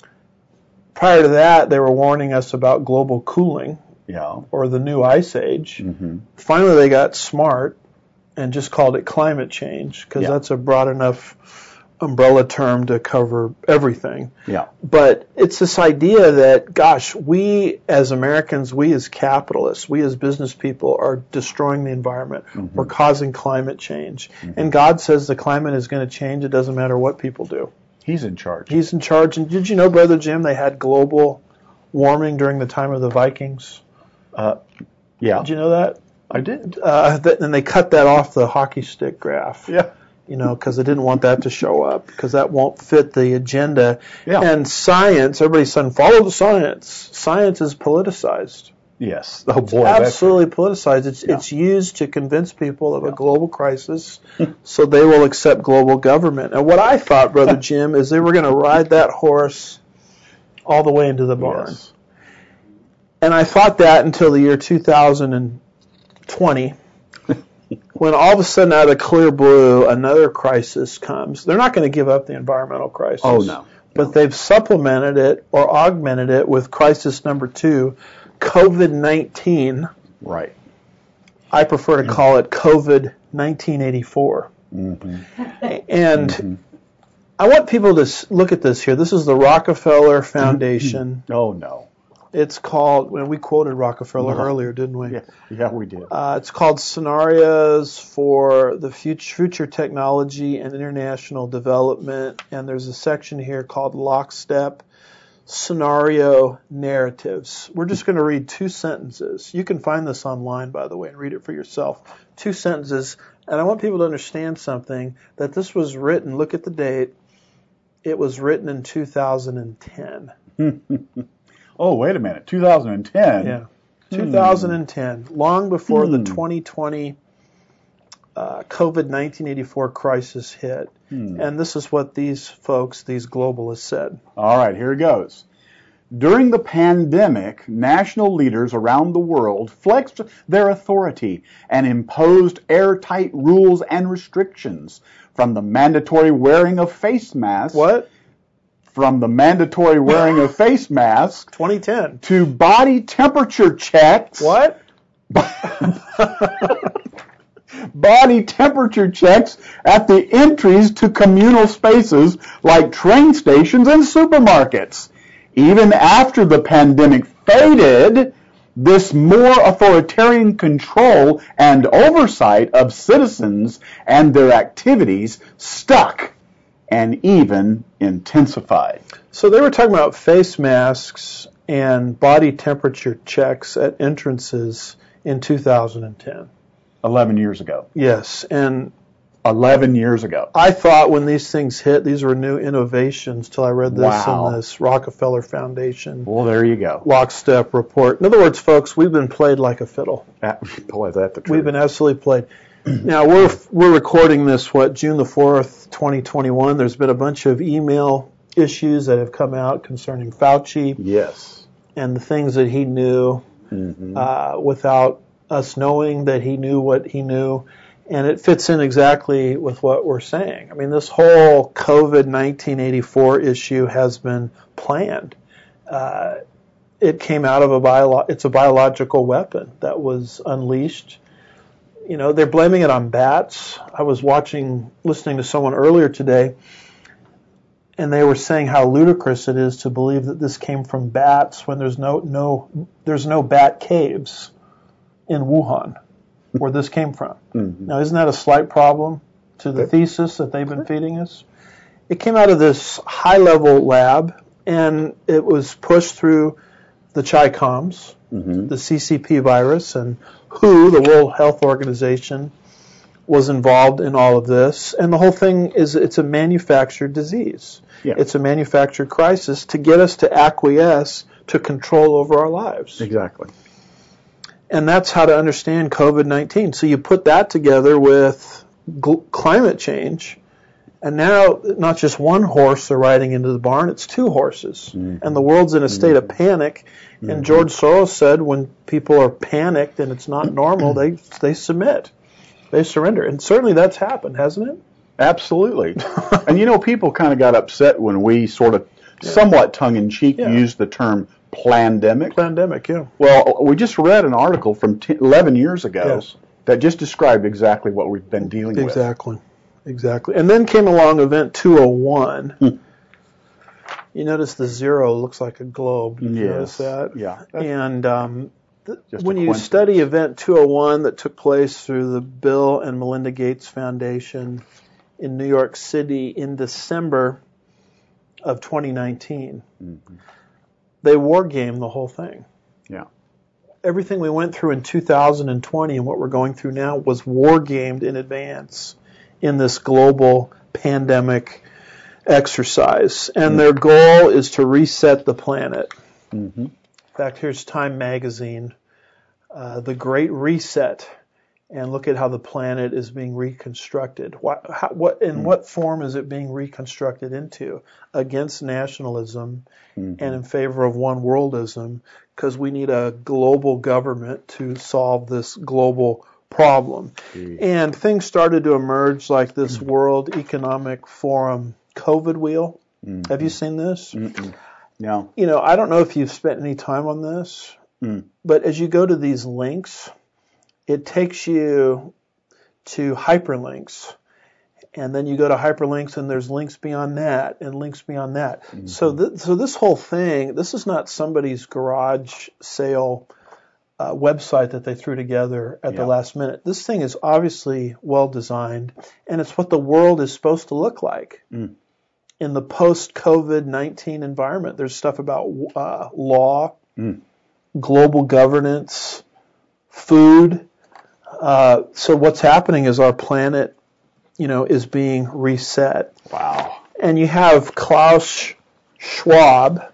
Prior to that, they were warning us about global cooling, Yeah. or the new ice age. Mm-hmm. Finally, they got smart and just called it climate change, because Yeah. that's a broad enough umbrella term to cover everything. Yeah. But it's this idea that, gosh, we as Americans, we as capitalists, we as business people are destroying the environment. Mm-hmm. We're causing climate change. Mm-hmm. And God says the climate is going to change. It doesn't matter what people do. He's in charge. He's in charge. And did you know, Brother Jim, they had global warming during the time of the Vikings? Uh, yeah. Did you know that? I did. Uh, th- and they cut that off the hockey stick graph. Yeah. You know, because they didn't want that to show up, because that won't fit the agenda. Yeah. And science, everybody's saying, follow the science. Science is politicized. Yes. Oh boy. that's- Absolutely politicized. It's Yeah. it's used to convince people of a global crisis, so they will accept global government. And what I thought, Brother Jim, is they were going to ride that horse all the way into the barn. Yes. And I thought that until the year two thousand twenty. When all of a sudden, out of the clear blue, another crisis comes. They're not going to give up the environmental crisis. Oh, no. But they've supplemented it or augmented it with crisis number two, COVID nineteen. Right. I prefer to call it COVID nineteen eighty-four. Mm-hmm. And Mm-hmm. I want people to s- look at this here. This is the Rockefeller Foundation. Oh, no. It's called, when we quoted Rockefeller No. earlier, didn't we? Yeah, yeah, we did. Uh, it's called Scenarios for the Future, Future Technology and International Development, and there's a section here called Lockstep Scenario Narratives. We're just going to read two sentences. You can find this online, by the way, and read it for yourself. Two sentences, and I want people to understand something, that this was written, look at the date, it was written in two thousand ten. Oh, wait a minute. two thousand ten? Yeah. two thousand ten, long before Hmm. the twenty twenty uh, COVID nineteen eighty-four crisis hit. Hmm. And this is what these folks, these globalists, said. All right, here it goes. During the pandemic, national leaders around the world flexed their authority and imposed airtight rules and restrictions, from the mandatory wearing of face masks. What? From the mandatory wearing of face masks twenty ten. to body temperature checks. What? Body temperature checks at the entries to communal spaces like train stations and supermarkets. Even after the pandemic faded, this more authoritarian control and oversight of citizens and their activities stuck and even intensified. So they were talking about face masks and body temperature checks at entrances in two thousand ten. eleven years ago. Yes, and eleven years ago. I thought when these things hit, these were new innovations till I read this Wow. in this Rockefeller Foundation Well, there you go. lockstep report. In other words, folks, we've been played like a fiddle. Boy, is that the truth. We've been absolutely played. Now, we're we're recording this, what, June the fourth, twenty twenty-one. There's been a bunch of email issues that have come out concerning Fauci Yes. and the things that he knew Mm-hmm. uh, without us knowing that he knew what he knew. And it fits in exactly with what we're saying. I mean, this whole COVID nineteen eighty-four issue has been planned. Uh, it came out of a bio- it's a biological weapon that was unleashed. You know, they're blaming it on bats. I was watching, listening to someone earlier today, and they were saying how ludicrous it is to believe that this came from bats when there's no no there's no bat caves in Wuhan where this came from. Mm-hmm. Now, isn't that a slight problem to the thesis that they've been feeding us? It came out of this high-level lab, and it was pushed through the CHICOMs, Mm-hmm. the C C P virus, and W H O, the World Health Organization, was involved in all of this. And the whole thing is it's a manufactured disease. Yeah. It's a manufactured crisis to get us to acquiesce to control over our lives. Exactly. And that's how to understand COVID nineteen. So you put that together with gl- climate change, and now not just one horse are riding into the barn, it's two horses. Mm-hmm. And the world's in a state of panic. Mm-hmm. And George Soros said when people are panicked and it's not normal, they they submit. They surrender. And certainly that's happened, hasn't it? Absolutely. And you know, people kind of got upset when we sort of somewhat tongue-in-cheek Yeah. used the term plandemic. Pandemic, yeah. Well, we just read an article from t- eleven years ago Yes. that just described exactly what we've been dealing with. Exactly. Exactly. And then came along Event two oh one. Hmm. You notice the zero looks like a globe. Did you Yes. notice that? Yeah. And um, th- Just a when you coincidence. study Event two oh one that took place through the Bill and Melinda Gates Foundation in New York City in December of twenty nineteen, Mm-hmm. they war gamed the whole thing. Yeah. Everything we went through in two thousand twenty and what we're going through now was war gamed in advance in this global pandemic exercise. And their goal is to reset the planet. Mm-hmm. In fact, here's Time Magazine, uh, The Great Reset, and look at how the planet is being reconstructed. What, how, what, in what form is it being reconstructed into? Against nationalism Mm-hmm. and in favor of one worldism, because we need a global government to solve this global problem. And things started to emerge like this World Economic Forum COVID wheel. Mm-hmm. Have you seen this? Mm-mm. No. You know, I don't know if you've spent any time on this, Mm. but as you go to these links, it takes you to hyperlinks. And then you go to hyperlinks and there's links beyond that and links beyond that. Mm-hmm. So, th- so this whole thing, this is not somebody's garage sale uh, website that they threw together at Yeah. the last minute. This thing is obviously well designed, and it's what the world is supposed to look like. Mm. In the post-COVID nineteen environment. There's stuff about uh, law, Mm. global governance, food. Uh, so what's happening is our planet, you know, is being reset. Wow. And you have Klaus Schwab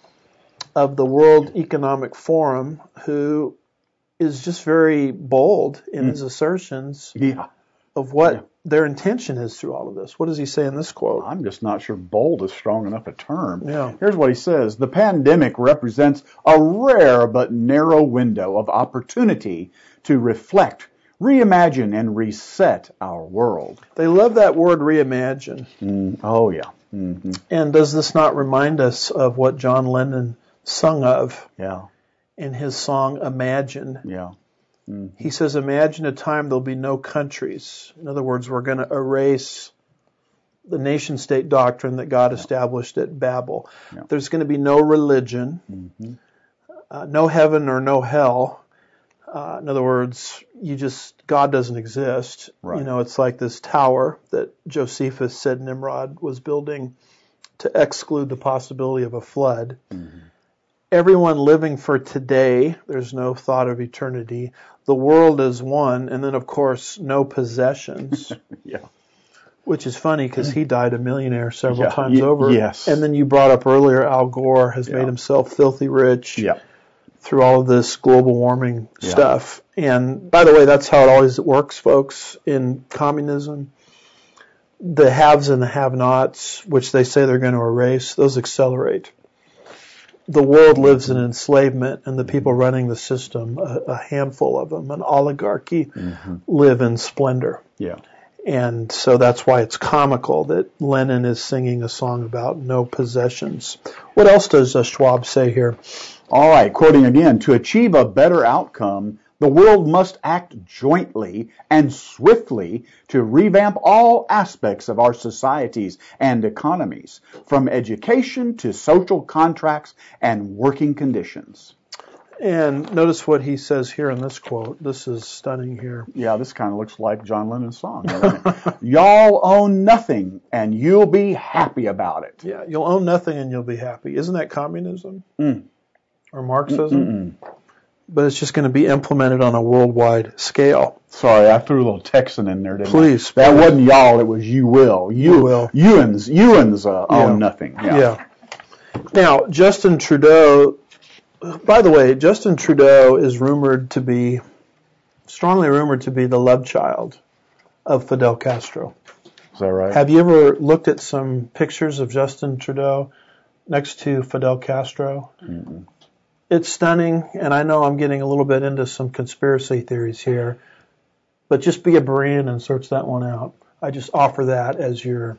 of the World Economic Forum, who is just very bold in Mm. his assertions Yeah. of what Yeah. their intention is through all of this. What does he say in this quote? I'm just not sure bold is strong enough a term. Yeah. Here's what he says. The pandemic represents a rare but narrow window of opportunity to reflect, reimagine, and reset our world. They love that word reimagine. Mm, oh, yeah. Mm-hmm. And does this not remind us of what John Lennon sung of Yeah. in his song Imagine? Yeah. Mm-hmm. He says, imagine a time there'll be no countries. In other words, we're going to erase the nation-state doctrine that God established at Babel. Yeah. There's going to be no religion, Mm-hmm. uh, no heaven or no hell. Uh, in other words, you just, God doesn't exist. Right. You know, it's like this tower that Josephus said Nimrod was building to exclude the possibility of a flood. Mm-hmm. Everyone living for today, there's no thought of eternity. The world is one, and then, of course, no possessions. Yeah. Which is funny because he died a millionaire several Yeah. times Y- over. yes. And then you brought up earlier, Al Gore has Yeah. made himself filthy rich Yeah. through all of this global warming Yeah. stuff. And by the way, that's how it always works, folks, in communism. The haves and the have-nots, which they say they're going to erase, those accelerate. The world lives in enslavement, and the people running the system, a, a handful of them, an oligarchy, Mm-hmm. live in splendor. Yeah. And so that's why it's comical that Lennon is singing a song about no possessions. What else does uh, Schwab say here? All right, quoting again, to achieve a better outcome, the world must act jointly and swiftly to revamp all aspects of our societies and economies, from education to social contracts and working conditions. And notice what he says here in this quote. This is stunning here. Yeah, this kind of looks like John Lennon's song, doesn't it? Y'all own nothing, and you'll be happy about it. Yeah, you'll own nothing and you'll be happy. Isn't that communism? Mm. Or Marxism? Mm-mm. But it's just going to be implemented on a worldwide scale. Sorry, I threw a little Texan in there, didn't Please, I? That please. wasn't y'all, it was you will. You, You will. Ewan's, Ewan's uh, Yeah. own nothing. Yeah. Yeah. Now, Justin Trudeau, by the way, Justin Trudeau is rumored to be, strongly rumored to be the love child of Fidel Castro. Is that right? Have you ever looked at some pictures of Justin Trudeau next to Fidel Castro? Mm-mm. It's stunning, and I know I'm getting a little bit into some conspiracy theories here, but just be a Berean and search that one out. I just offer that as your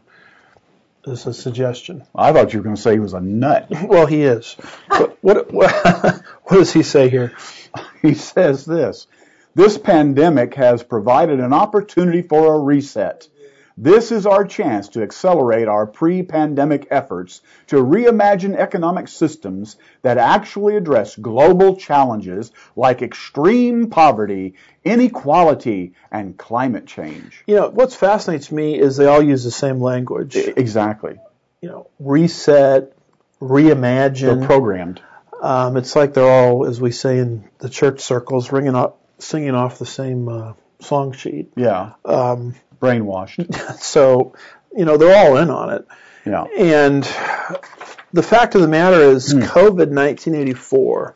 as a suggestion. I thought you were going to say he was a nut. Well, he is. What, what, what, what does he say here? He says this, this pandemic has provided an opportunity for a reset. This is our chance to accelerate our pre-pandemic efforts to reimagine economic systems that actually address global challenges like extreme poverty, inequality, and climate change. You know, what fascinates me is they all use the same language. I- Exactly. You know, reset, reimagine. They're programmed. Um, it's like they're all, as we say in the church circles, ringing up, singing off the same uh, song sheet. Yeah. Um, Brainwashed. so, you know, they're all in on it. Yeah. And the fact of the matter is, Hmm. COVID nineteen eighty-four,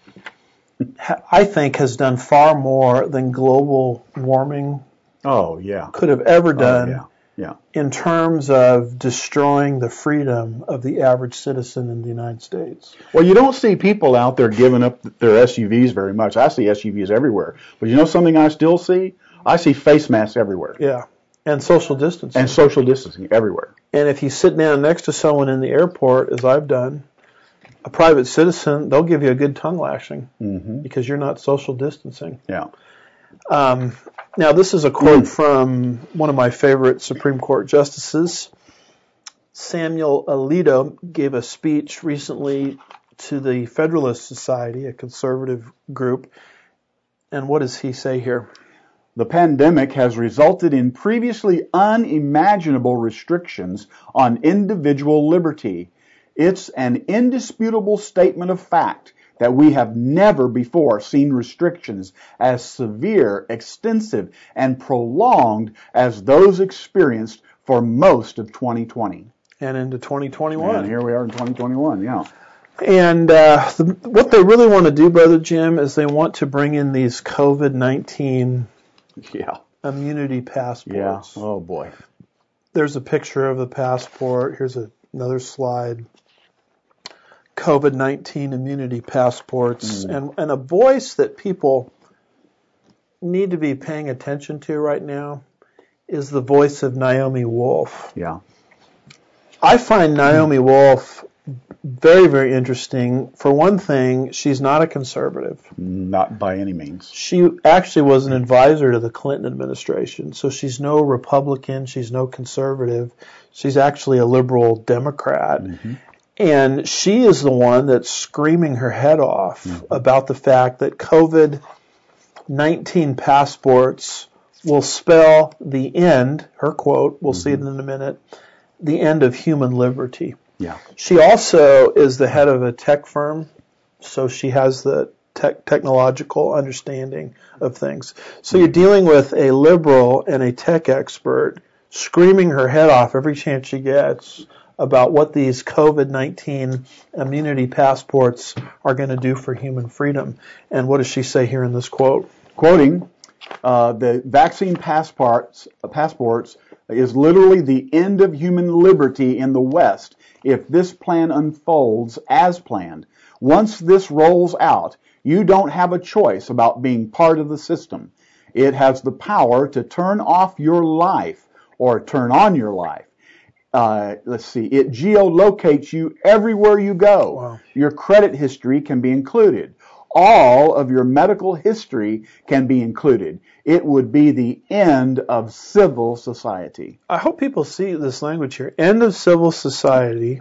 ha- I think, has done far more than global warming Oh, yeah. could have ever done Oh, yeah. Yeah. in terms of destroying the freedom of the average citizen in the United States. Well, you don't see people out there giving up their S U Vs very much. I see S U Vs everywhere. But you know something I still see? I see face masks everywhere. Yeah. And social distancing. And social distancing everywhere. And if you sit down next to someone in the airport, as I've done, a private citizen, they'll give you a good tongue lashing Mm-hmm. because you're not social distancing. Yeah. Um, now, this is a quote from one of my favorite Supreme Court justices. Samuel Alito gave a speech recently to the Federalist Society, a conservative group. And what does he say here? The pandemic has resulted in previously unimaginable restrictions on individual liberty. It's an indisputable statement of fact that we have never before seen restrictions as severe, extensive, and prolonged as those experienced for most of twenty twenty. And into twenty twenty-one. And here we are in twenty twenty-one, yeah. And uh, the, what they really want to do, Brother Jim, is they want to bring in these COVID nineteen Yeah. immunity passports. Yeah. Oh boy. There's a picture of the passport. Here's a, another slide. COVID nineteen immunity passports. Mm. And, and a voice that people need to be paying attention to right now is the voice of Naomi Wolf. Yeah. I find Naomi Wolf very, very interesting. For one thing, she's not a conservative. Not by any means. She actually was an advisor to the Clinton administration, so she's no Republican, she's no conservative. She's actually a liberal Democrat. Mm-hmm. And she is the one that's screaming her head off mm-hmm. about the fact that COVID nineteen passports will spell the end, her quote, we'll mm-hmm. see it in a minute, the end of human liberty. Yeah. She also is the head of a tech firm, so she has the tech, technological understanding of things. So you're dealing with a liberal and a tech expert screaming her head off every chance she gets about what these COVID nineteen immunity passports are going to do for human freedom. And what does she say here in this quote? Quoting, uh, the vaccine passports, uh, passports is literally the end of human liberty in the West if this plan unfolds as planned. Once this rolls out, you don't have a choice about being part of the system. It has the power to turn off your life or turn on your life. Uh, let's see, it geolocates you everywhere you go. Wow. Your credit history can be included. All of your medical history can be included. It would be the end of civil society. I hope people see this language here. End of civil society.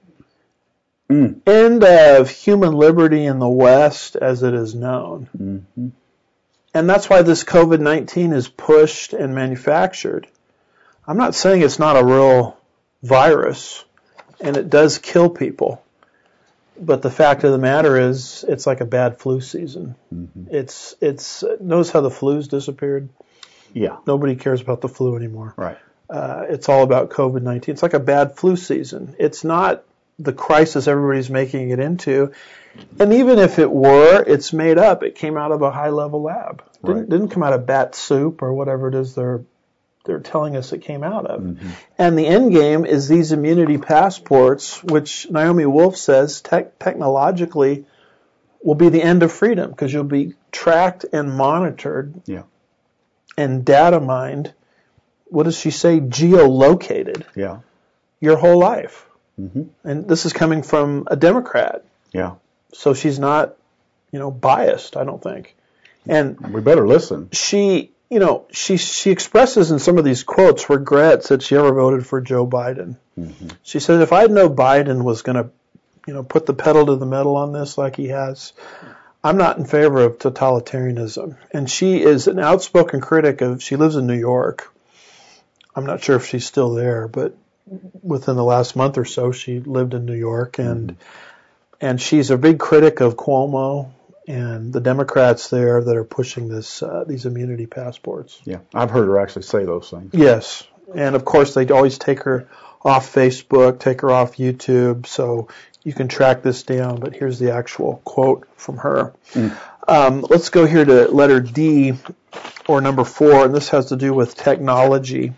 Mm. End of human liberty in the West as it is known. Mm-hmm. And that's why this COVID nineteen is pushed and manufactured. I'm not saying it's not a real virus, and it does kill people. But the fact of the matter is, it's like a bad flu season. Mm-hmm. It's it's notice how the flu's disappeared. Yeah, nobody cares about the flu anymore. Right. Uh, it's all about COVID nineteen. It's like a bad flu season. It's not the crisis everybody's making it into. And even if it were, it's made up. It came out of a high level lab. Didn't, right. didn't come out of bat soup or whatever it is they're they're telling us it came out of. Mm-hmm. And the end game is these immunity passports, which Naomi Wolf says te- technologically will be the end of freedom because you'll be tracked and monitored yeah. and data mined. What does she say? Geolocated. Yeah. Your whole life. Mm-hmm. And this is coming from a Democrat. Yeah. So she's not, you know, biased, I don't think. And we better listen. She... You know, she she expresses in some of these quotes regrets that she ever voted for Joe Biden. Mm-hmm. She said, if I'd known Biden was going to, you know, put the pedal to the metal on this like he has, I'm not in favor of totalitarianism. And she is an outspoken critic of, she lives in New York. I'm not sure if she's still there, but within the last month or so, she lived in New York. And, mm-hmm. and she's a big critic of Cuomo and the Democrats there that are pushing this uh, these immunity passports. Yeah, I've heard her actually say those things. Yes, and of course they always take her off Facebook, take her off YouTube, so you can track this down. But here's the actual quote from her. Mm. Um, let's go here to letter D, or number four, and this has to do with technology.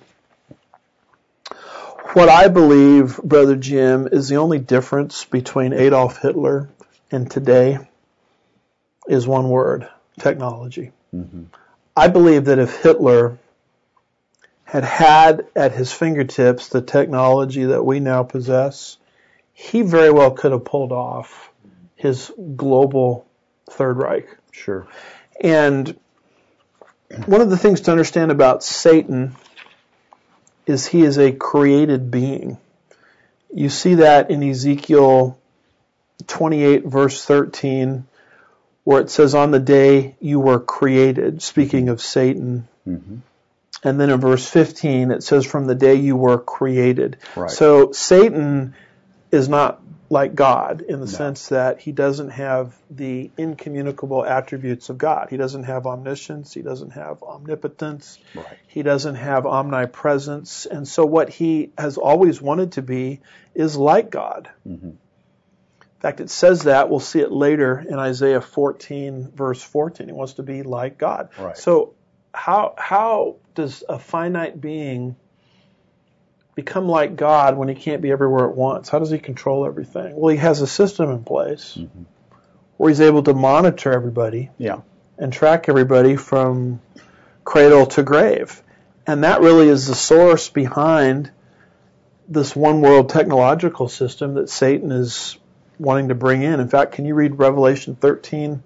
What I believe, Brother Jim, is the only difference between Adolf Hitler and today is one word, technology. Mm-hmm. I believe that if Hitler had had at his fingertips the technology that we now possess, he very well could have pulled off his global Third Reich. Sure. And one of the things to understand about Satan is he is a created being. You see that in Ezekiel twenty-eight, verse thirteen, where it says, on the day you were created, speaking of Satan. Mm-hmm. And then in verse fifteen, it says, from the day you were created. Right. So Satan is not like God in the no. sense that he doesn't have the incommunicable attributes of God. He doesn't have omniscience. He doesn't have omnipotence. Right. He doesn't have omnipresence. And so what he has always wanted to be is like God. Mm-hmm. In fact, it says that. We'll see it later in Isaiah fourteen, verse fourteen. He wants to be like God. Right. So how how does a finite being become like God when he can't be everywhere at once? How does he control everything? Well, he has a system in place mm-hmm. where he's able to monitor everybody yeah. and track everybody from cradle to grave. And that really is the source behind this one world technological system that Satan is wanting to bring in. In fact, can you read Revelation thirteen,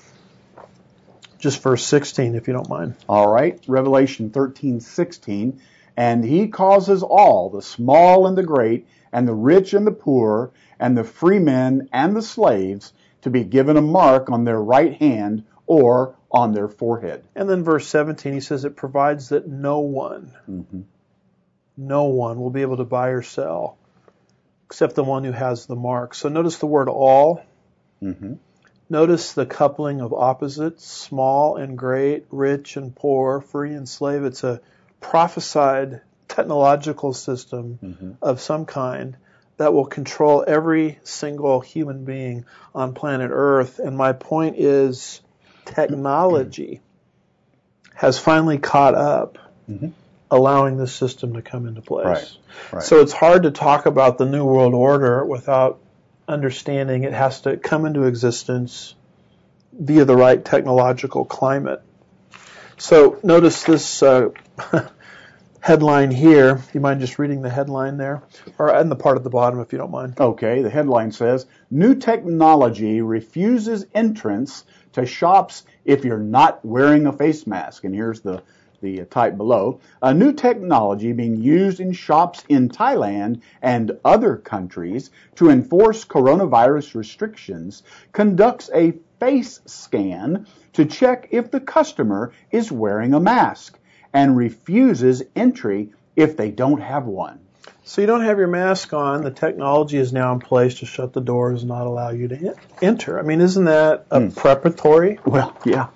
just verse sixteen, if you don't mind? All right, Revelation thirteen, sixteen. And he causes all, the small and the great, and the rich and the poor, and the free men and the slaves, to be given a mark on their right hand or on their forehead. And then verse seventeen, he says it provides that no one, mm-hmm. no one will be able to buy or sell except the one who has the mark. So notice the word all. Mm-hmm. Notice the coupling of opposites, small and great, rich and poor, free and slave. It's a prophesied technological system mm-hmm. of some kind that will control every single human being on planet Earth. And my point is technology has finally caught up, mm-hmm. allowing this system to come into place. Right. Right. So it's hard to talk about the New World Order without understanding it has to come into existence via the right technological climate. So notice this uh, headline here. Do you mind just reading the headline there? Or and the part at the bottom, if you don't mind. Okay, the headline says, New technology refuses entrance to shops if you're not wearing a face mask. And here's the, the type below. A new technology being used in shops in Thailand and other countries to enforce coronavirus restrictions conducts a face scan to check if the customer is wearing a mask and refuses entry if they don't have one. So you don't have your mask on, the technology is now in place to shut the doors and not allow you to enter. I mean, isn't that a mm. preparatory? Well, yeah.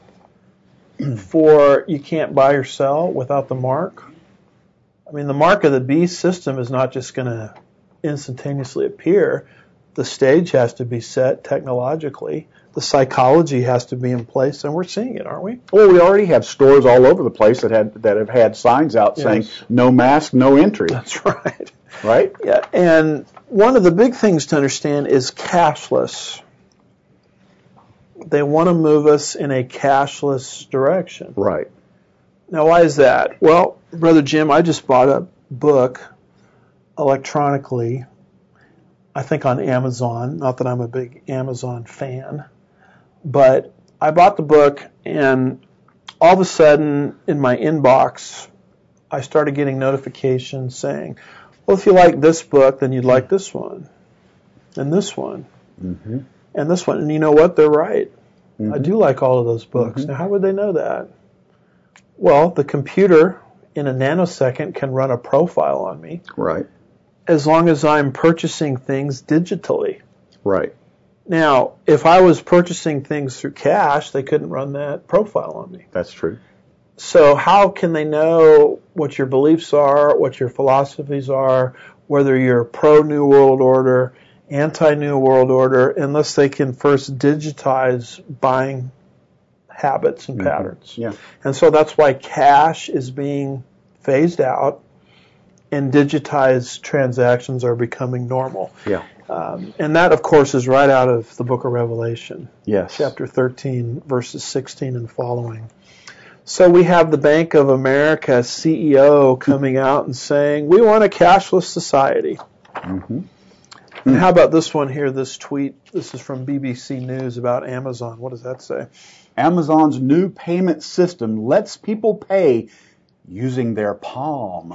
For you can't buy or sell without the mark? I mean, the mark of the beast system is not just going to instantaneously appear. The stage has to be set technologically. The psychology has to be in place, and we're seeing it, aren't we? Well, we already have stores all over the place that had that have had signs out yes. saying no mask, no entry. That's right. Right? Yeah, and one of the big things to understand is cashless. They want to move us in a cashless direction. Right. Now, why is that? Well, Brother Jim, I just bought a book electronically, I think on Amazon. Not that I'm a big Amazon fan, but I bought the book, and all of a sudden in my inbox, I started getting notifications saying, well, if you like this book, then you'd like this one, and this one, mm-hmm. and this one. And you know what? They're right. Mm-hmm. I do like all of those books. Mm-hmm. Now, how would they know that? Well, the computer in a nanosecond can run a profile on me. Right. As long as I'm purchasing things digitally. Right. Now, if I was purchasing things through cash, they couldn't run that profile on me. That's true. So how can they know what your beliefs are, what your philosophies are, whether you're pro-New World Order, anti-New World Order, unless they can first digitize buying habits and mm-hmm. patterns? Yeah. And so that's why cash is being phased out and digitized transactions are becoming normal. Yeah. Um, and that, of course, is right out of the book of Revelation. Yes. Chapter thirteen, verses sixteen and following. So we have the Bank of America C E O coming out and saying, we want a cashless society. Mm-hmm. And how about this one here, this tweet? This is from B B C News about Amazon. What does that say? Amazon's new payment system lets people pay using their palm.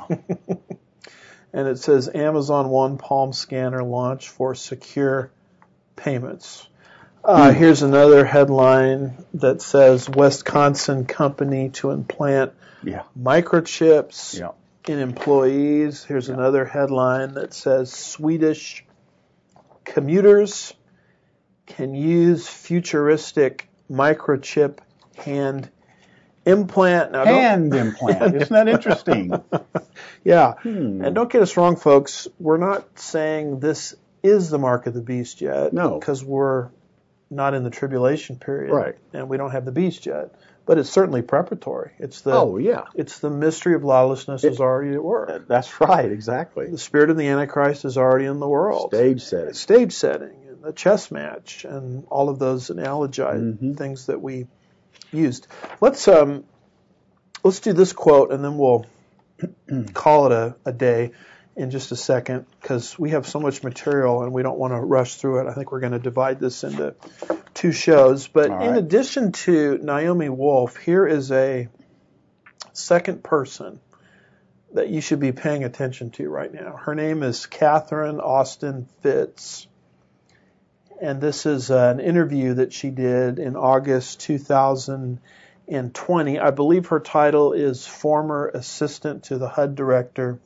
And it says Amazon One Palm Scanner launched for secure payments. Uh, mm. Here's another headline that says Wisconsin company to implant yeah. microchips yeah. in employees. Here's yeah. another headline that says Swedish commuters can use futuristic microchip hand implant. Now, hand implant. Isn't that interesting? Yeah. Hmm. And don't get us wrong, folks. We're not saying this is the mark of the beast yet. No. Because we're not in the tribulation period, Right. and we don't have the beast yet. But it's certainly preparatory. It's the Oh, yeah. It's the mystery of lawlessness is already at work. That's right, exactly. The spirit of the Antichrist is already in the world. Stage setting. Stage setting, and the chess match, and all of those analogized Mhm. things that we used. Let's um, let's do this quote, and then we'll call it a, a day in just a second, because we have so much material and we don't want to rush through it. I think we're going to divide this into two shows. But All in right. addition to Naomi Wolf, here is a second person that you should be paying attention to right now. Her name is Catherine Austin Fitts. And this is an interview that she did in August two thousand twenty. I believe her title is Former Assistant to the H U D Director.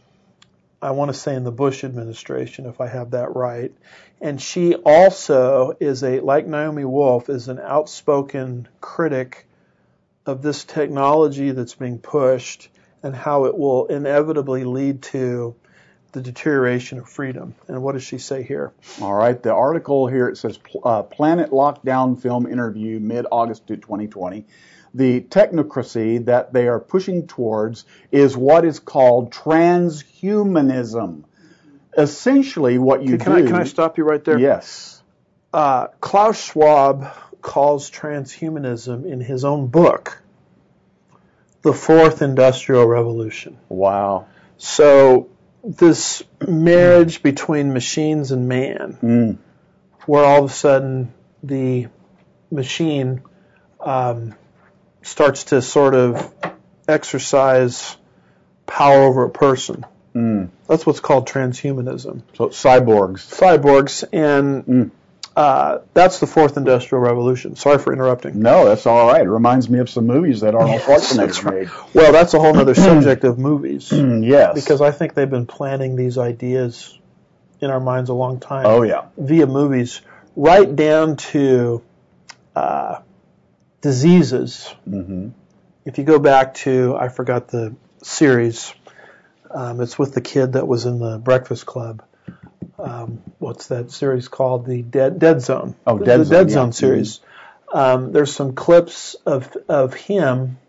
I want to say in the Bush administration, if I have that right. And she also is a, like Naomi Wolf, is an outspoken critic of this technology that's being pushed and how it will inevitably lead to the deterioration of freedom. And what does she say here? All right, the article here, it says uh, Planet Lockdown Film Interview mid-August twenty twenty. The technocracy that they are pushing towards is what is called transhumanism. Essentially what you can do... I, can I stop you right there? Yes. Uh, Klaus Schwab calls transhumanism in his own book the Fourth Industrial Revolution. Wow. So this marriage between machines and man, Mm. where all of a sudden the machine um, starts to sort of exercise power over a person. Mm. That's what's called transhumanism. So cyborgs. Cyborgs, and Mm. uh, that's the Fourth Industrial Revolution. Sorry for interrupting. No, that's all right. It reminds me of some movies that Arnold That's Schwarzenegger right. made. Well, that's a whole other subject of movies. Mm, yes. Because I think they've been planting these ideas in our minds a long time. Oh, yeah. Via movies, right down to uh, diseases. Mm-hmm. If you go back to, I forgot the series, um, it's with the kid that was in the Breakfast Club. Um, what's that series called? The Dead Dead Zone. Oh, the, Dead the Zone, Dead yeah. Zone series. Um, there's some clips of of him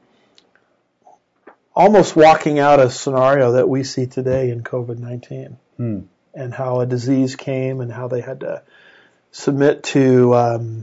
almost walking out a scenario that we see today in COVID nineteen, Hmm. and how a disease came and how they had to submit to um,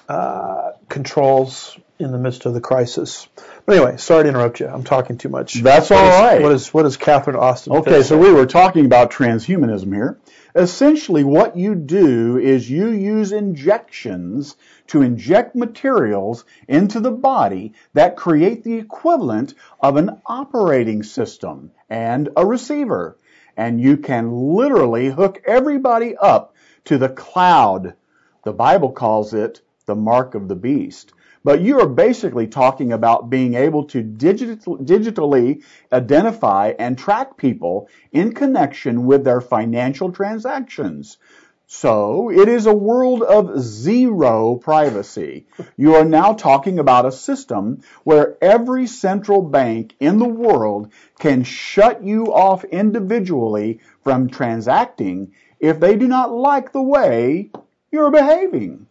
uh, controls in the midst of the crisis. But anyway, sorry to interrupt you. I'm talking too much. That's What all is- right. What is what is Catherine Austin? Okay, Fitts so say? we were talking about transhumanism here. Essentially, what you do is you use injections to inject materials into the body that create the equivalent of an operating system and a receiver. And you can literally hook everybody up to the cloud. The Bible calls it the mark of the beast. But you are basically talking about being able to digital, digitally identify and track people in connection with their financial transactions. So it is a world of zero privacy. You are now talking about a system where every central bank in the world can shut you off individually from transacting if they do not like the way you're behaving.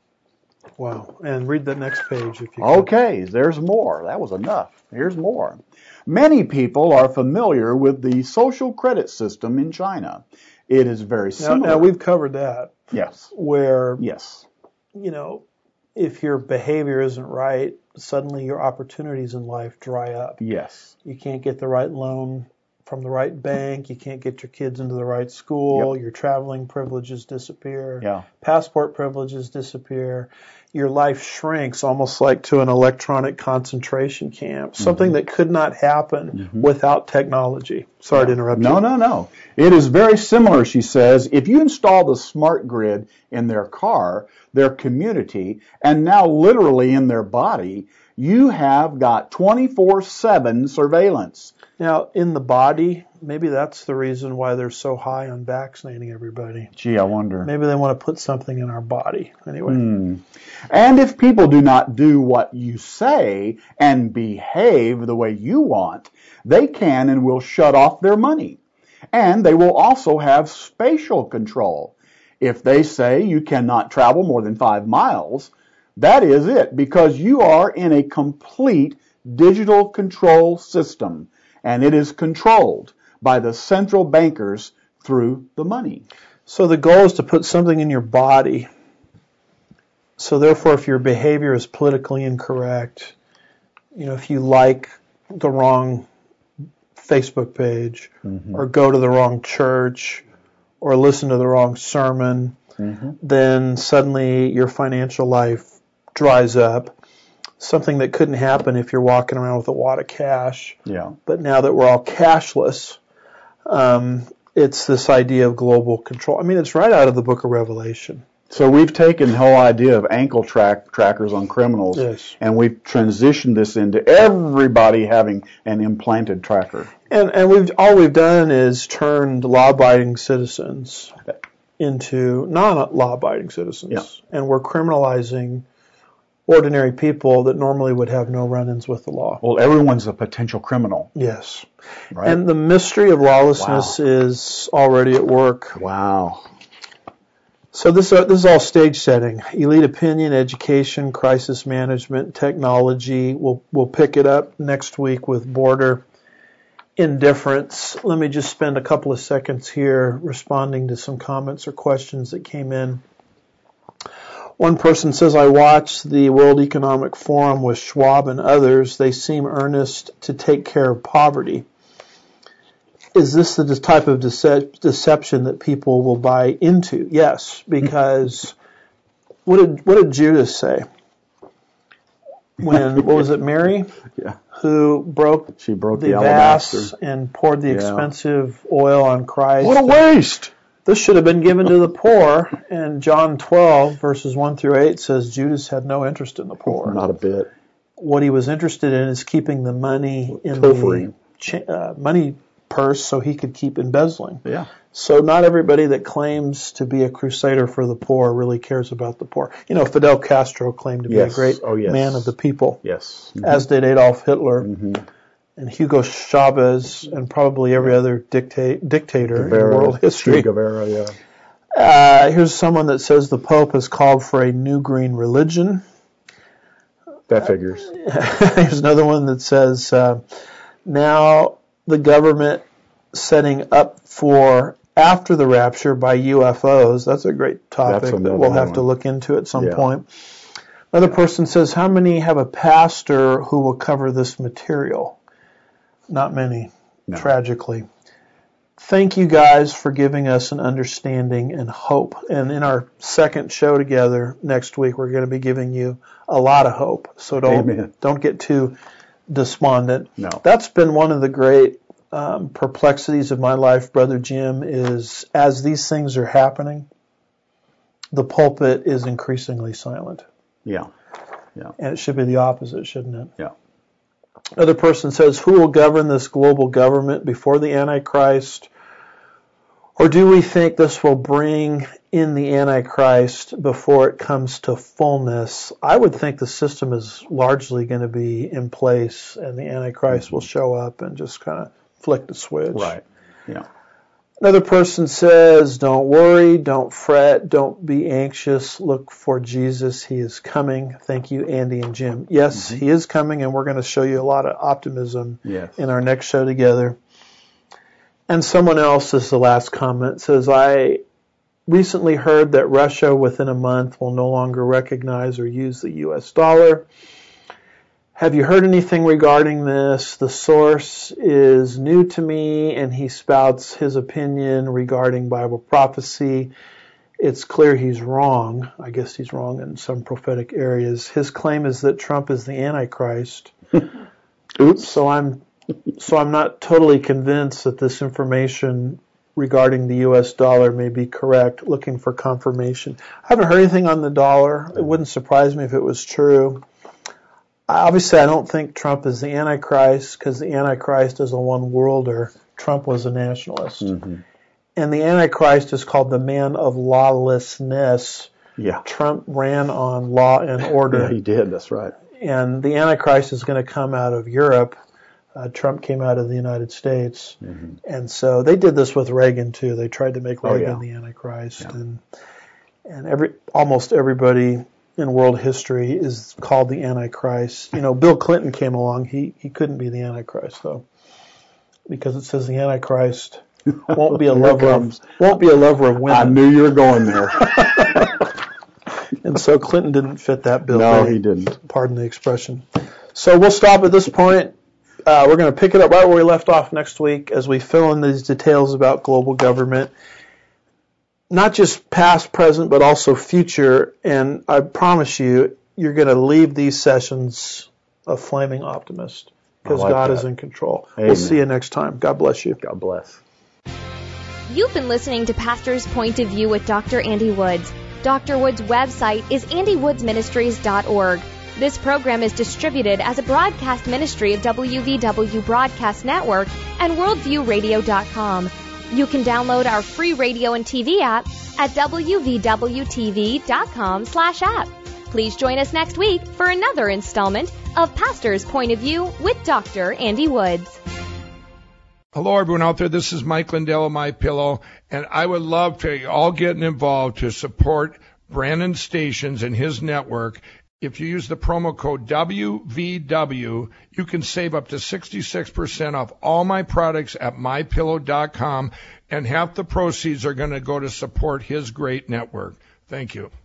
Wow. And read the next page if you can. Okay, there's more. That was enough. Here's more. Many people are familiar with the social credit system in China. It is very Now, similar. now we've covered that, Yes. where Yes. you know, if your behavior isn't right, suddenly your opportunities in life dry up. Yes. You can't get the right loan from the right bank. You can't get your kids into the right school. Yep. Your traveling privileges disappear. Yeah. Passport privileges disappear. Your life shrinks almost like to an electronic concentration camp, something Mm-hmm. that could not happen without technology. Sorry to interrupt No, you. no, no. It is very similar, she says. If you install the smart grid in their car, their community, and now literally in their body, you have got twenty-four seven surveillance. Now, in the body, maybe that's the reason why they're so high on vaccinating everybody. Gee, I wonder. Maybe they want to put something in our body. Anyway. Hmm. And if people do not do what you say and behave the way you want, they can and will shut off their money. And they will also have spatial control. If they say you cannot travel more than five miles, that is it, because you are in a complete digital control system, and it is controlled by the central bankers through the money. So the goal is to put something in your body. So therefore, if your behavior is politically incorrect, you know, if you like the wrong Facebook page, mm-hmm. or go to the wrong church, or listen to the wrong sermon, mm-hmm. then suddenly your financial life dries up. Something that couldn't happen if you're walking around with a wad of cash. Yeah. But now that we're all cashless, um, it's this idea of global control. I mean, it's right out of the book of Revelation. So we've taken the whole idea of ankle track trackers on criminals, yes. and we've transitioned this into everybody having an implanted tracker. And and we've all we've done is turned law-abiding citizens into non-law-abiding citizens, yeah. and we're criminalizing ordinary people that normally would have no run-ins with the law. Well, everyone's a potential criminal. Yes. Right? And the mystery of lawlessness wow. is already at work. Wow. So this, uh, this is all stage setting. Elite opinion, education, crisis management, technology. We'll, we'll pick it up next week with border indifference. Let me just spend a couple of seconds here responding to some comments or questions that came in. One person says, I watched the World Economic Forum with Schwab and others. They seem earnest to take care of poverty. Is this the type of dece- deception that people will buy into? Yes, because what did what did Judas say? When, what was it, Mary? Yeah. Who broke, she broke the, the vase alabaster and poured the yeah. expensive oil on Christ. What a waste! This should have been given to the poor. And John twelve, verses one through eight says Judas had no interest in the poor. Not a bit. What he was interested in is keeping the money in Pilfering. the cha- uh, money purse so he could keep embezzling. Yeah. So not everybody that claims to be a crusader for the poor really cares about the poor. You know, Fidel Castro claimed to be yes. a great oh, yes. man of the people. Yes. Mm-hmm. As did Adolf Hitler. Mm-hmm. And Hugo Chavez, and probably every other dicta- dictator Guevara, in world history. Che Guevara, yeah. Uh, here's someone that says the Pope has called for a new green religion. That figures. Here's another one that says, uh, now the government setting up for after the rapture by U F Os. That's a great topic that we'll have one. to look into at some yeah. point. Another person says, how many have a pastor who will cover this material? Not many, no. tragically. Thank you guys for giving us an understanding and hope. And in our second show together next week, we're going to be giving you a lot of hope. So don't Amen. don't get too despondent. No. That's been one of the great um, perplexities of my life, Brother Jim, is as these things are happening, the pulpit is increasingly silent. Yeah. Yeah. And it should be the opposite, shouldn't it? Yeah. Another person says, who will govern this global government before the Antichrist? Or do we think this will bring in the Antichrist before it comes to fullness? I would think the system is largely going to be in place and the Antichrist mm-hmm. will show up and just kind of flick the switch. Right. Yeah. Another person says, don't worry, don't fret, don't be anxious, look for Jesus, he is coming. Thank you, Andy and Jim. Yes, mm-hmm. he is coming, and we're going to show you a lot of optimism yes. in our next show together. And someone else, this is the last comment, says, I recently heard that Russia within a month will no longer recognize or use the U S dollar. Have you heard anything regarding this? The source is new to me, and he spouts his opinion regarding Bible prophecy. It's clear he's wrong. I guess he's wrong in some prophetic areas. His claim is that Trump is the Antichrist. Oops. So I'm, so I'm not totally convinced that this information regarding the U S dollar may be correct. Looking for confirmation. I haven't heard anything on the dollar. It wouldn't surprise me if it was true. Obviously, I don't think Trump is the Antichrist because the Antichrist is a one-worlder. Trump was a nationalist. Mm-hmm. And the Antichrist is called the man of lawlessness. Yeah. Trump ran on law and order. Yeah, he did. That's right. And the Antichrist is going to come out of Europe. Uh, Trump came out of the United States. Mm-hmm. And so they did this with Reagan, too. They tried to make Reagan oh, yeah. the Antichrist. Yeah. And and every almost everybody in world history is called the Antichrist. You know, Bill Clinton came along. He he couldn't be the Antichrist though, because it says the Antichrist won't be a lover of won't be a lover of women. I knew you were going there. And so Clinton didn't fit that bill. No, he didn't. Pardon the expression. So we'll stop at this point. Uh, we're going to pick it up right where we left off next week as we fill in these details about global government. Not just past, present, but also future. And I promise you, you're going to leave these sessions a flaming optimist because like God that. is in control. Amen. We'll see you next time. God bless you. God bless. You've been listening to Pastor's Point of View with Doctor Andy Woods. Doctor Woods' website is andy woods ministries dot org. This program is distributed as a broadcast ministry of W V W Broadcast Network and worldview radio dot com. You can download our free radio and T V app at w v w t v dot com slash app. Please join us next week for another installment of Pastor's Point of View with Doctor Andy Woods. Hello, everyone out there. This is Mike Lindell of MyPillow, and I would love for you all getting involved to support Brandon Stations and his network. If you use the promo code W V W, you can save up to sixty-six percent off all my products at my pillow dot com, and half the proceeds are going to go to support his great network. Thank you.